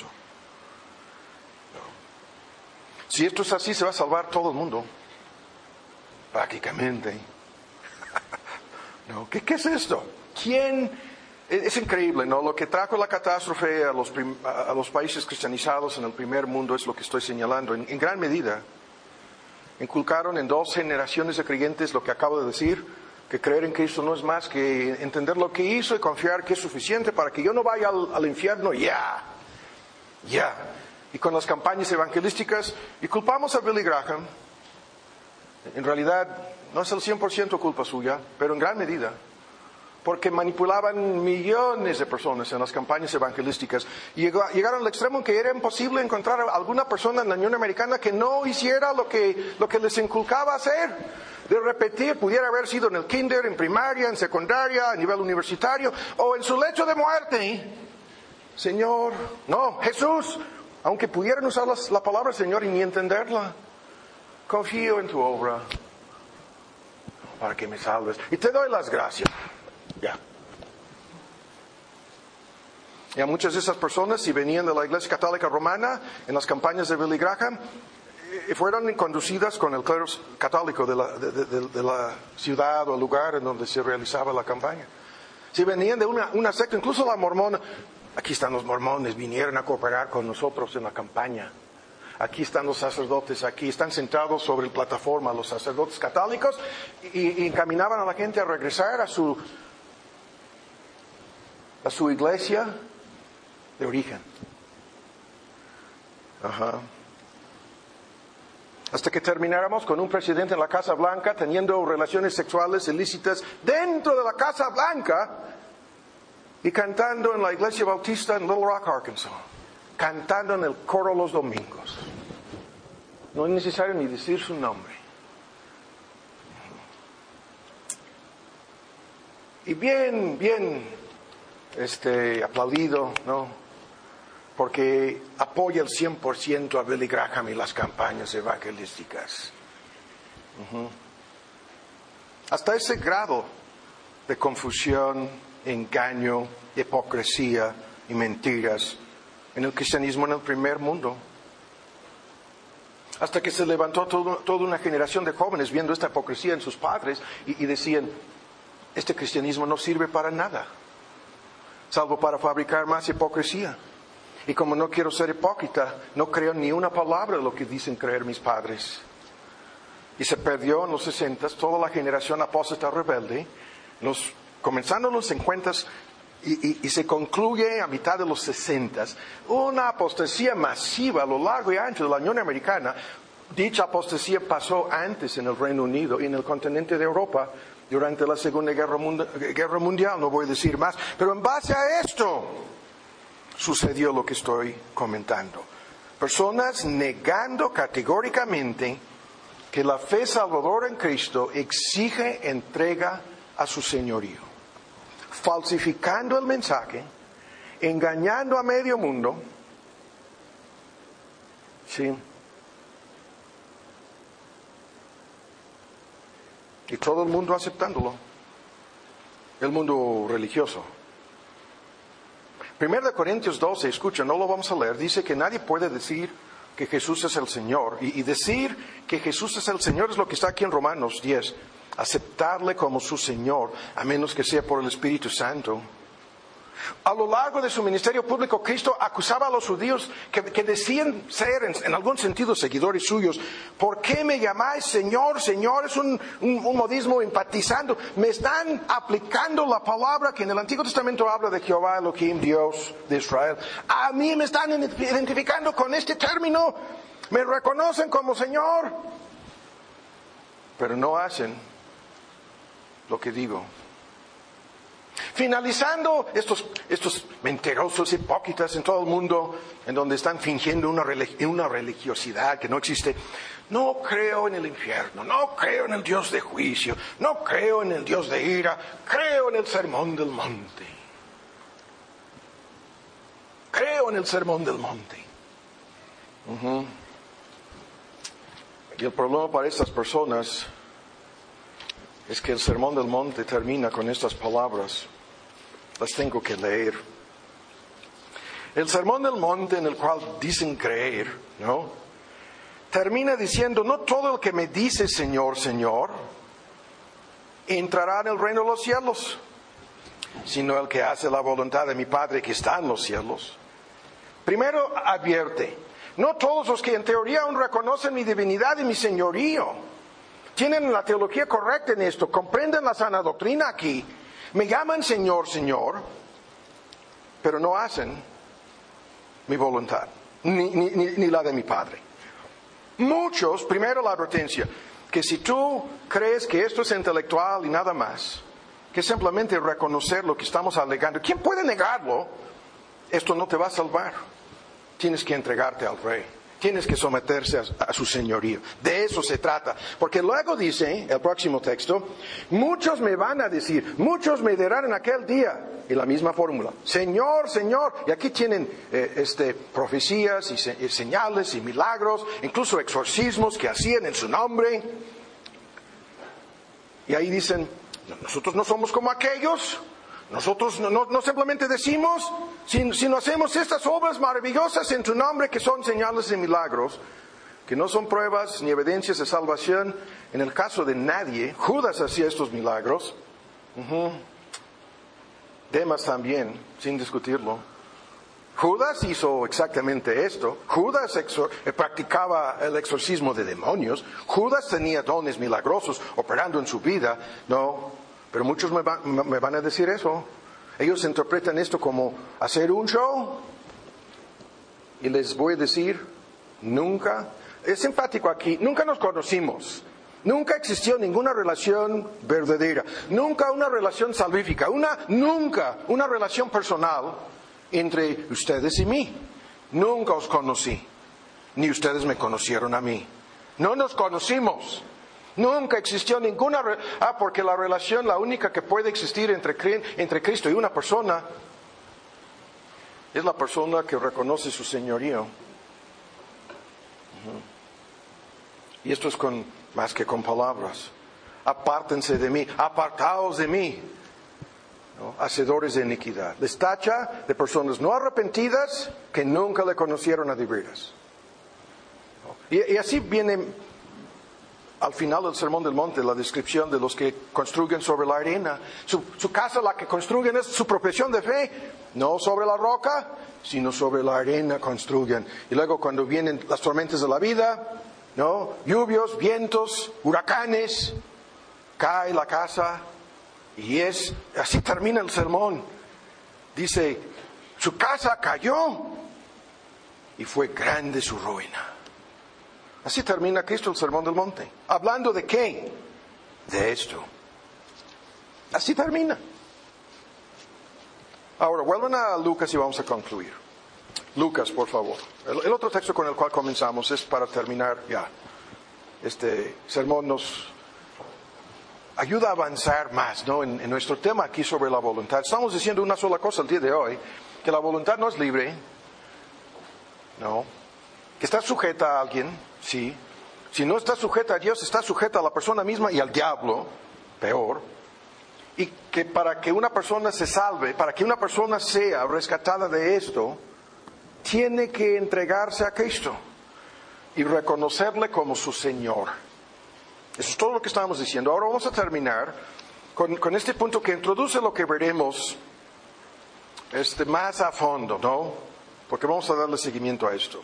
Si esto es así, se va a salvar todo el mundo, prácticamente. ¿No? ¿Qué, qué es esto? ¿Quién? Es increíble, ¿no? Lo que trajo la catástrofe a los, prim, a los países cristianizados en el primer mundo es lo que estoy señalando. En, en gran medida, inculcaron en dos generaciones de creyentes lo que acabo de decir, que creer en Cristo no es más que entender lo que hizo y confiar que es suficiente para que yo no vaya al, al infierno. Ya, yeah. ya. Yeah. Y con las campañas evangelísticas, y culpamos a Billy Graham. En realidad, no es el cien por ciento culpa suya, pero en gran medida. Porque manipulaban millones de personas en las campañas evangelísticas. Y llegaron al extremo en que era imposible encontrar a alguna persona en la Unión Americana que no hiciera lo que, lo que les inculcaba hacer. De repetir, pudiera haber sido en el kinder, en primaria, en secundaria, a nivel universitario, o en su lecho de muerte. Señor, no, Jesús, aunque pudieran usar las, la palabra Señor y ni entenderla, confío en tu obra para que me salves. Y te doy las gracias. Ya. Y a muchas de esas personas, si venían de la Iglesia Católica Romana, en las campañas de Billy Graham, fueron conducidas con el clero católico de la, de, de, de la ciudad o el lugar en donde se realizaba la campaña. Si venían de una, una secta, incluso la mormona, aquí están los mormones, vinieron a cooperar con nosotros en la campaña. Aquí están los sacerdotes, aquí están sentados sobre la plataforma los sacerdotes católicos y, y encaminaban a la gente a regresar a su a su iglesia de origen. Ajá. Hasta que termináramos con un presidente en la Casa Blanca teniendo relaciones sexuales ilícitas dentro de la Casa Blanca y cantando en la iglesia bautista en Little Rock, Arkansas. Cantando en el coro los domingos. No es necesario ni decir su nombre. Y bien, bien este, aplaudido, ¿no? Porque apoya el cien por ciento a Billy Graham y las campañas evangelísticas. Uh-huh. Hasta ese grado de confusión, engaño, hipocresía y mentiras en el cristianismo en el primer mundo. Hasta que se levantó todo, toda una generación de jóvenes viendo esta hipocresía en sus padres y, y decían, este cristianismo no sirve para nada, salvo para fabricar más hipocresía. Y como no quiero ser hipócrita, no creo ni una palabra de lo que dicen creer mis padres. Y se perdió en los sesentas toda la generación apóstata rebelde, los, comenzando en los cincuentas y, y, y se concluye a mitad de los sesentas, una apostasía masiva a lo largo y ancho de la Unión Americana. Dicha apostasía pasó antes en el Reino Unido y en el continente de Europa durante la Segunda Guerra Mundial, Guerra Mundial, no voy a decir más, pero en base a esto sucedió lo que estoy comentando. Personas negando categóricamente que la fe salvadora en Cristo exige entrega a su señorío, falsificando el mensaje, engañando a medio mundo, ¿sí? Y todo el mundo aceptándolo, el mundo religioso. Primero de Corintios doce, escucha, no lo vamos a leer, dice que nadie puede decir que Jesús es el Señor. Y, y decir que Jesús es el Señor es lo que está aquí en Romanos diez. Aceptarle como su Señor, a menos que sea por el Espíritu Santo. A lo largo de su ministerio público, Cristo acusaba a los judíos que, que decían ser, en, en algún sentido, seguidores suyos. ¿Por qué me llamáis Señor? Señor es un, un, un modismo empatizando. Me están aplicando la palabra que en el Antiguo Testamento habla de Jehová Elohim, Dios de Israel. A mí me están identificando con este término. Me reconocen como Señor. Pero no hacen lo que digo. Finalizando, estos, estos mentirosos hipócritas en todo el mundo, en donde están fingiendo una, religi- una religiosidad que no existe. No creo en el infierno, no creo en el Dios de juicio, no creo en el Dios de ira, creo en el sermón del monte. Creo en el sermón del monte. Uh-huh. Y el problema para estas personas es que el sermón del monte termina con estas palabras. Las tengo que leer. El sermón del monte en el cual dicen creer, ¿no? Termina diciendo, no todo el que me dice Señor, Señor, entrará en el reino de los cielos, sino el que hace la voluntad de mi Padre que está en los cielos. Primero advierte, no todos los que en teoría aún reconocen mi divinidad y mi señorío tienen la teología correcta en esto, comprenden la sana doctrina aquí, me llaman Señor, Señor, pero no hacen mi voluntad, ni, ni, ni, ni la de mi Padre. Muchos, primero la advertencia, que si tú crees que esto es intelectual y nada más, que simplemente reconocer lo que estamos alegando, ¿quién puede negarlo? Esto no te va a salvar. Tienes que entregarte al Rey. Tienes que someterse a, a su señorío. De eso se trata. Porque luego dice, el próximo texto, muchos me van a decir, muchos me dirán en aquel día, y la misma fórmula, Señor, Señor. Y aquí tienen eh, este, profecías y, se, y señales y milagros, incluso exorcismos que hacían en su nombre. Y ahí dicen, nosotros no somos como aquellos. Nosotros no, no, no simplemente decimos, si, si no hacemos estas obras maravillosas en tu nombre que son señales y milagros, que no son pruebas ni evidencias de salvación. En el caso de nadie, Judas hacía estos milagros. Uh-huh. Demas también, sin discutirlo. Judas hizo exactamente esto. Judas exor- practicaba el exorcismo de demonios. Judas tenía dones milagrosos operando en su vida. No. Pero muchos me, va, me van a decir eso. Ellos interpretan esto como hacer un show. Y les voy a decir, nunca, es simpático aquí, nunca nos conocimos. Nunca existió ninguna relación verdadera. Nunca una relación salvífica. Una, nunca una relación personal entre ustedes y mí. Nunca os conocí. Ni ustedes me conocieron a mí. No nos conocimos. Nunca existió ninguna... Re- ah, porque la relación, la única que puede existir entre, entre Cristo y una persona, es la persona que reconoce su señorío. Uh-huh. Y esto es con, más que con palabras. Apártense de mí, apartaos de mí. ¿no? Hacedores de iniquidad. Les tacha de personas no arrepentidas que nunca le conocieron a de veras. ¿No? Y, y así viene al final del Sermón del Monte la descripción de los que construyen sobre la arena. Su, su casa, la que construyen, es su profesión de fe. No sobre la roca, sino sobre la arena construyen. Y luego cuando vienen las tormentas de la vida, ¿no? Lluvios, vientos, huracanes, cae la casa. Y es, así termina el sermón. Dice, su casa cayó y fue grande su ruina. Así termina Cristo el Sermón del Monte. ¿Hablando de qué? De esto. Así termina. Ahora, vuelvan a Lucas y vamos a concluir. Lucas, por favor. El, el otro texto con el cual comenzamos es para terminar ya. Este sermón nos ayuda a avanzar más, ¿no? En, en nuestro tema aquí sobre la voluntad. Estamos diciendo una sola cosa el día de hoy, que la voluntad no es libre, ¿no? Que está sujeta a alguien, sí. Si no está sujeta a Dios, está sujeta a la persona misma y al diablo, peor. Y que para que una persona se salve, para que una persona sea rescatada de esto, tiene que entregarse a Cristo y reconocerle como su Señor. Eso es todo lo que estábamos diciendo. Ahora vamos a terminar con, con este punto que introduce lo que veremos este, más a fondo, ¿no? Porque vamos a darle seguimiento a esto.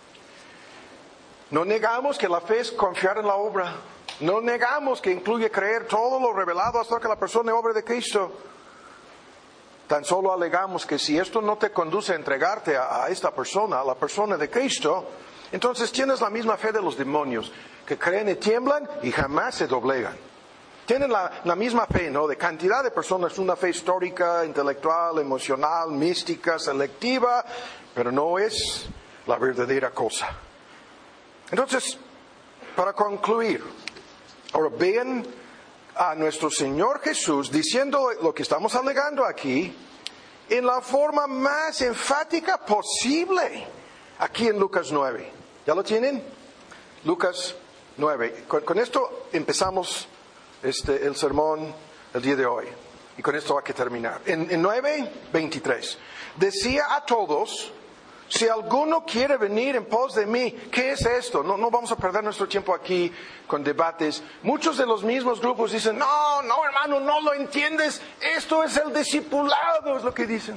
No negamos que la fe es confiar en la obra. No negamos que incluye creer todo lo revelado hasta que la persona es obra de Cristo. Tan solo alegamos que si esto no te conduce a entregarte a, a esta persona, a la persona de Cristo, entonces tienes la misma fe de los demonios, que creen y tiemblan y jamás se doblegan. Tienen la, la misma fe, ¿no? De cantidad de personas, una fe histórica, intelectual, emocional, mística, selectiva, pero no es la verdadera cosa. Entonces, para concluir, ahora vean a nuestro Señor Jesús diciendo lo que estamos alegando aquí en la forma más enfática posible, aquí en Lucas nueve. ¿Ya lo tienen? Lucas nueve. Con, con esto empezamos este, el sermón el día de hoy. Y con esto hay que terminar. En, en nueve veintitrés. Decía a todos, si alguno quiere venir en pos de mí, ¿qué es esto? No, no vamos a perder nuestro tiempo aquí con debates. Muchos de los mismos grupos dicen, no, no hermano, no lo entiendes. Esto es el discipulado, es lo que dicen.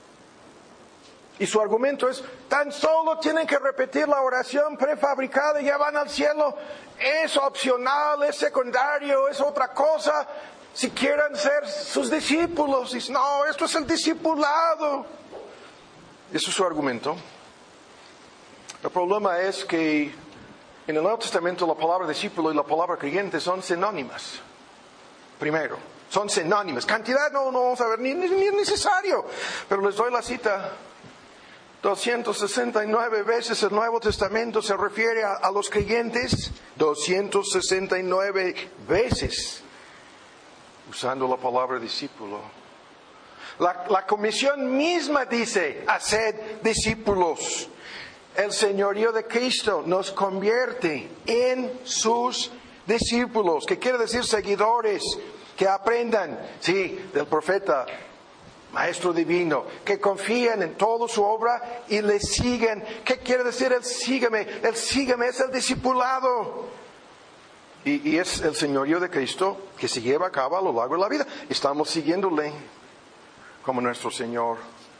Y su argumento es, tan solo tienen que repetir la oración prefabricada y ya van al cielo. Es opcional, es secundario, es otra cosa. Si quieren ser sus discípulos, dicen, no, esto es el discipulado. Eso es su argumento. El problema es que en el Nuevo Testamento la palabra discípulo y la palabra creyente son sinónimas. Primero, son sinónimas. Cantidad no, no vamos a ver, ni, ni, ni es necesario. Pero les doy la cita. doscientas sesenta y nueve veces el Nuevo Testamento se refiere a, a los creyentes. doscientas sesenta y nueve veces usando la palabra discípulo. La, la comisión misma dice, haced discípulos. El señorío de Cristo nos convierte en sus discípulos, que quiere decir seguidores, que aprendan, sí, del profeta, maestro divino, que confíen en toda su obra y le siguen. ¿Qué quiere decir el sígueme? El sígueme es el discipulado. Y, y es el señorío de Cristo que se lleva a cabo a lo largo de la vida. Estamos siguiéndole como nuestro Señor.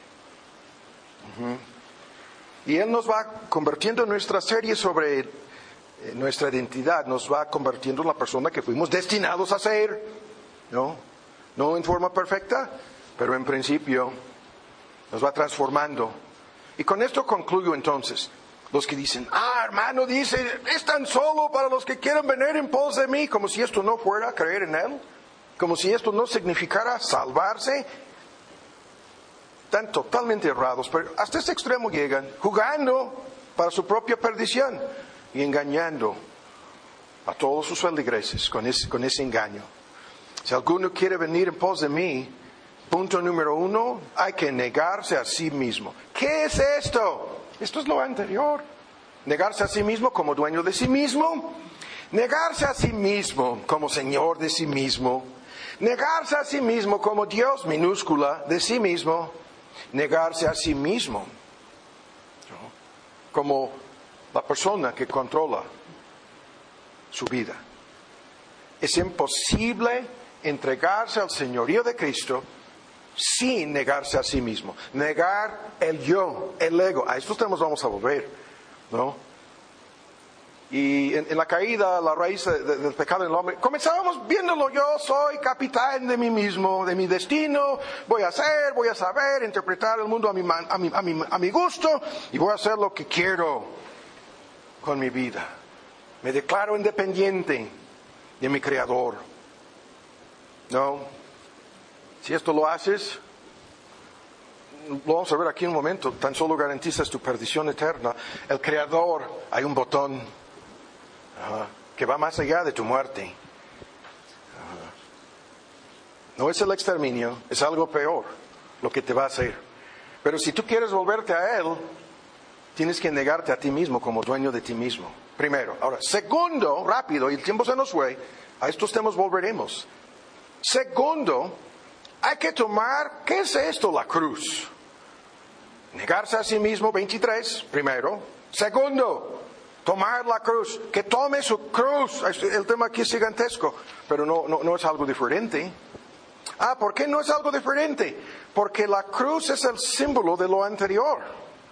Uh-huh. Y Él nos va convirtiendo en nuestra serie sobre eh, nuestra identidad, nos va convirtiendo en la persona que fuimos destinados a ser, ¿no? No en forma perfecta, pero en principio nos va transformando. Y con esto concluyo entonces. Los que dicen, ah, hermano, dice, es tan solo para los que quieren venir en pos de mí, como si esto no fuera creer en Él, como si esto no significara salvarse. Están totalmente errados, pero hasta ese extremo llegan, jugando para su propia perdición y engañando a todos sus feligreses con ese, con ese engaño. Si alguno quiere venir en pos de mí, punto número uno, hay que negarse a sí mismo. ¿Qué es esto? Esto es lo anterior. Negarse a sí mismo como dueño de sí mismo. Negarse a sí mismo como señor de sí mismo. Negarse a sí mismo como Dios minúscula de sí mismo. Negarse a sí mismo, ¿no? Como la persona que controla su vida. Es imposible entregarse al señorío de Cristo sin negarse a sí mismo. Negar el yo, el ego. A estos temas vamos a volver, ¿no? Y en, en la caída, la raíz de, de, del pecado en el hombre, comenzábamos viéndolo: yo soy capitán de mí mismo, de mi destino, voy a hacer, voy a saber interpretar el mundo a mi, a mi, a mi, a mi gusto, y voy a hacer lo que quiero con mi vida. Me declaro independiente de mi Creador. No, si esto lo haces, lo vamos a ver aquí en un momento, tan solo garantizas tu perdición eterna. El Creador, hay un botón Uh, que va más allá de tu muerte. Uh, no es el exterminio, es algo peor lo que te va a hacer. Pero si tú quieres volverte a Él, tienes que negarte a ti mismo como dueño de ti mismo. Primero. Ahora, segundo, rápido, y el tiempo se nos fue, a estos temas volveremos. Segundo, hay que tomar, ¿qué es esto? La cruz. Negarse a sí mismo, veintitrés, primero. Segundo, tomar la cruz, que tome su cruz. El tema aquí es gigantesco, pero no, no, no es algo diferente. Ah, ¿por qué no es algo diferente? Porque la cruz es el símbolo de lo anterior.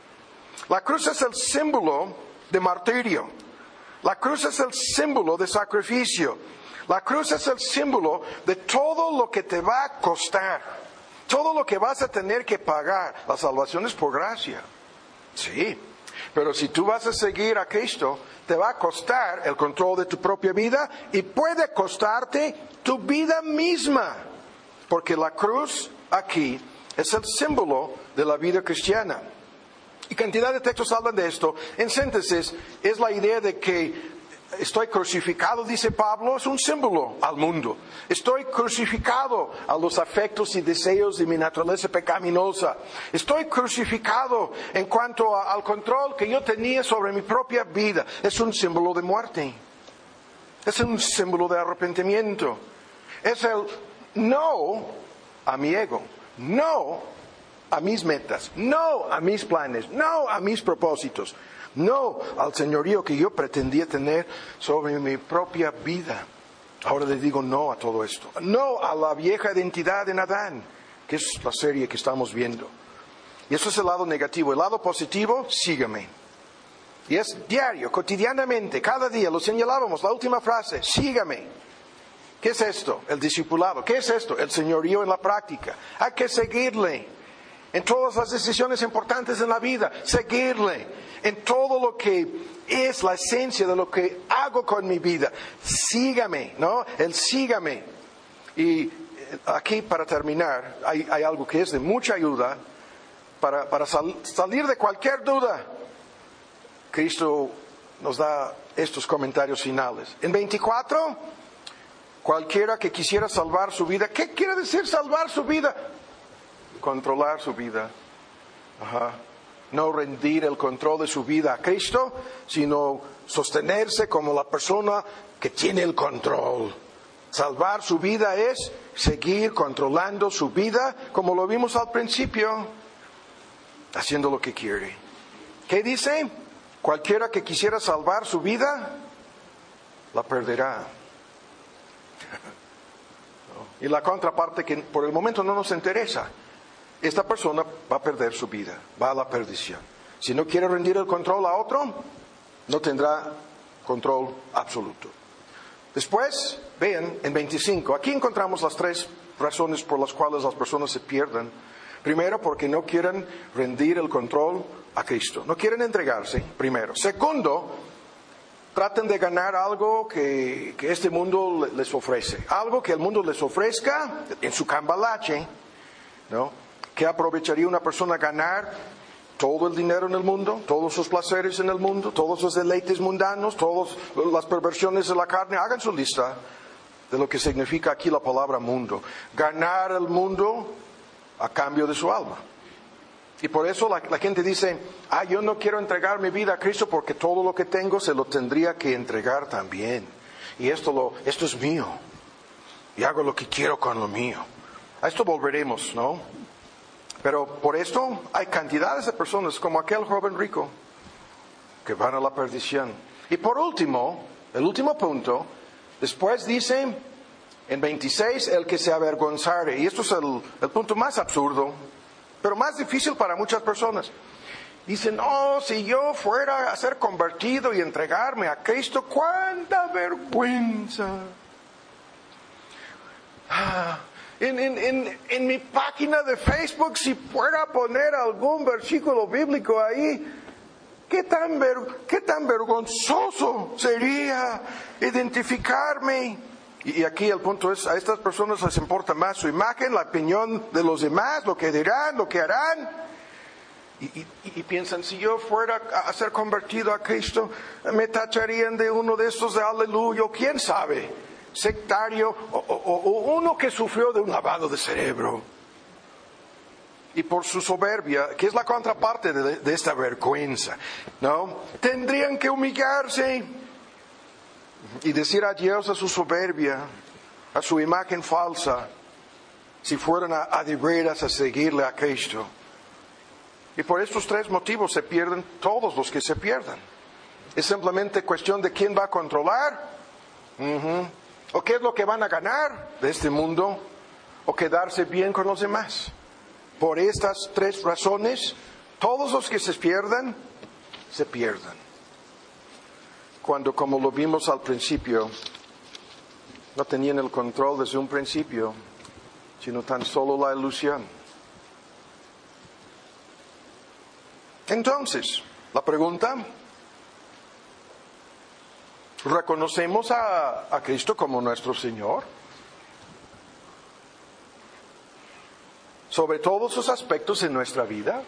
La cruz es el símbolo de martirio. La cruz es el símbolo de sacrificio. La cruz es el símbolo de todo lo que te va a costar. Todo lo que vas a tener que pagar. La salvación es por gracia. Sí. Pero si tú vas a seguir a Cristo, te va a costar el control de tu propia vida y puede costarte tu vida misma. Porque la cruz aquí es el símbolo de la vida cristiana. Y cantidad de textos hablan de esto. En síntesis, es la idea de que estoy crucificado, dice Pablo, es un símbolo al mundo. Estoy crucificado a los afectos y deseos de mi naturaleza pecaminosa. Estoy crucificado en cuanto a, al control que yo tenía sobre mi propia vida. Es un símbolo de muerte. Es un símbolo de arrepentimiento. Es el no a mi ego. No a mis metas. No a mis planes. No a mis propósitos. No al señorío que yo pretendía tener sobre mi propia vida. Ahora le digo no a todo esto. No a la vieja identidad en Adán, que es la serie que estamos viendo. Y eso es el lado negativo. El lado positivo, sígame. Y es diario, cotidianamente, cada día. Lo señalábamos, la última frase, sígame. ¿Qué es esto? El discipulado. ¿Qué es esto? El señorío en la práctica. Hay que seguirle en todas las decisiones importantes en la vida, seguirle en todo lo que es la esencia de lo que hago con mi vida. Sígame, ¿no? El sígame. Y aquí, para terminar, hay, hay algo que es de mucha ayuda para, para sal, salir de cualquier duda. Cristo nos da estos comentarios finales. En veinticuatro, cualquiera que quisiera salvar su vida. ¿Qué quiere decir salvar su vida? Controlar su vida. Ajá. No rendir el control de su vida a Cristo, sino sostenerse como la persona que tiene el control. Salvar su vida es seguir controlando su vida, como lo vimos al principio, haciendo lo que quiere. ¿Qué dice? Cualquiera que quisiera salvar su vida, la perderá. Y la contraparte, que por el momento no nos interesa. Esta persona va a perder su vida, va a la perdición. Si no quiere rendir el control a otro, no tendrá control absoluto. Después, vean, en veinticinco, aquí encontramos las tres razones por las cuales las personas se pierden. Primero, porque no quieren rendir el control a Cristo. No quieren entregarse, primero. Segundo, tratan de ganar algo que, que este mundo les ofrece. Algo que el mundo les ofrezca en su cambalache, ¿no? ¿Qué aprovecharía una persona ganar? Todo el dinero en el mundo, todos sus placeres en el mundo, todos los deleites mundanos, todas las perversiones de la carne. Hagan su lista de lo que significa aquí la palabra mundo. Ganar el mundo a cambio de su alma. Y por eso la, la gente dice, ah, yo no quiero entregar mi vida a Cristo porque todo lo que tengo se lo tendría que entregar también. Y esto, lo, esto es mío. y hago lo que quiero con lo mío. A esto volveremos, ¿no? Pero por esto hay cantidades de personas como aquel joven rico que van a la perdición. Y por último, el último punto, después dice en veintiséis, el que se avergonzare. Y esto es el, el punto más absurdo, pero más difícil para muchas personas. Dicen, no, si yo fuera a ser convertido y entregarme a Cristo, ¡cuánta vergüenza! Ah, en, en, en, en mi página de Facebook, si fuera a poner algún versículo bíblico ahí, ¿qué tan, ver, qué tan vergonzoso sería identificarme? Y, y aquí el punto es, a estas personas les importa más su imagen, la opinión de los demás, lo que dirán, lo que harán. Y, y, y piensan, si yo fuera a ser convertido a Cristo, me tacharían de uno de estos de aleluya, quién sabe, sectario, o, o, o uno que sufrió de un lavado de cerebro. Y por su soberbia, que es la contraparte de, de esta vergüenza, ¿no? Tendrían que humillarse y decir adiós a su soberbia, a su imagen falsa, si fueran a, a de veras a seguirle a Cristo. Y por estos tres motivos se pierden todos los que se pierdan. Es simplemente cuestión de quién va a controlar, uh-huh. o qué es lo que van a ganar de este mundo, o quedarse bien con los demás. Por estas tres razones, todos los que se pierdan, se pierdan. Cuando, como lo vimos al principio, no tenían el control desde un principio, sino tan solo la ilusión. Entonces, la pregunta, ¿reconocemos a, a Cristo como nuestro Señor? Sobre todos sus aspectos en nuestra vida.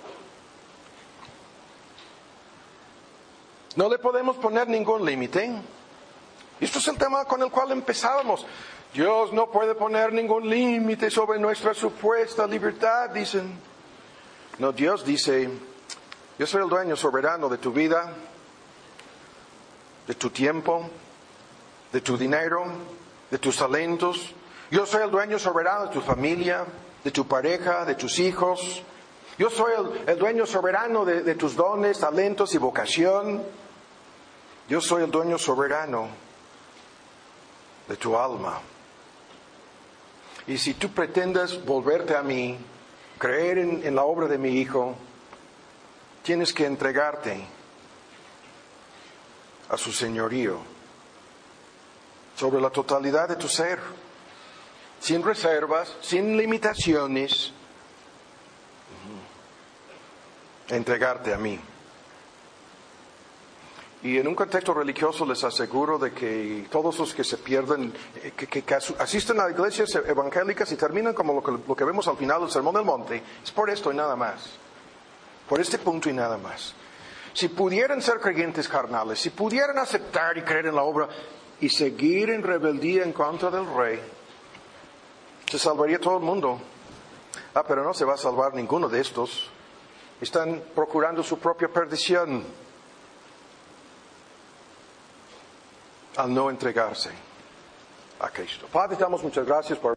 No le podemos poner ningún límite. Esto es el tema con el cual empezábamos. Dios no puede poner ningún límite sobre nuestra supuesta libertad, dicen. No, Dios dice, yo soy el dueño soberano de tu vida, de tu tiempo, de tu dinero, de tus talentos. Yo soy el dueño soberano de tu familia, de tu pareja, de tus hijos. Yo soy el, el dueño soberano de, de tus dones, talentos y vocación. Yo soy el dueño soberano de tu alma. Y si tú pretendes volverte a mí, creer en, en la obra de mi Hijo, tienes que entregarte a su señorío sobre la totalidad de tu ser, sin reservas, sin limitaciones, entregarte a mí. Y en un contexto religioso les aseguro de que todos los que se pierden, que, que, que asisten a iglesias evangélicas y terminan como lo que, lo que vemos al final del Sermón del Monte, es por esto y nada más. Por este punto y nada más. Si pudieran ser creyentes carnales, si pudieran aceptar y creer en la obra y seguir en rebeldía en contra del Rey, se salvaría todo el mundo. Ah, pero no se va a salvar ninguno de estos. Están procurando su propia perdición al no entregarse a Cristo. Padre, damos muchas gracias por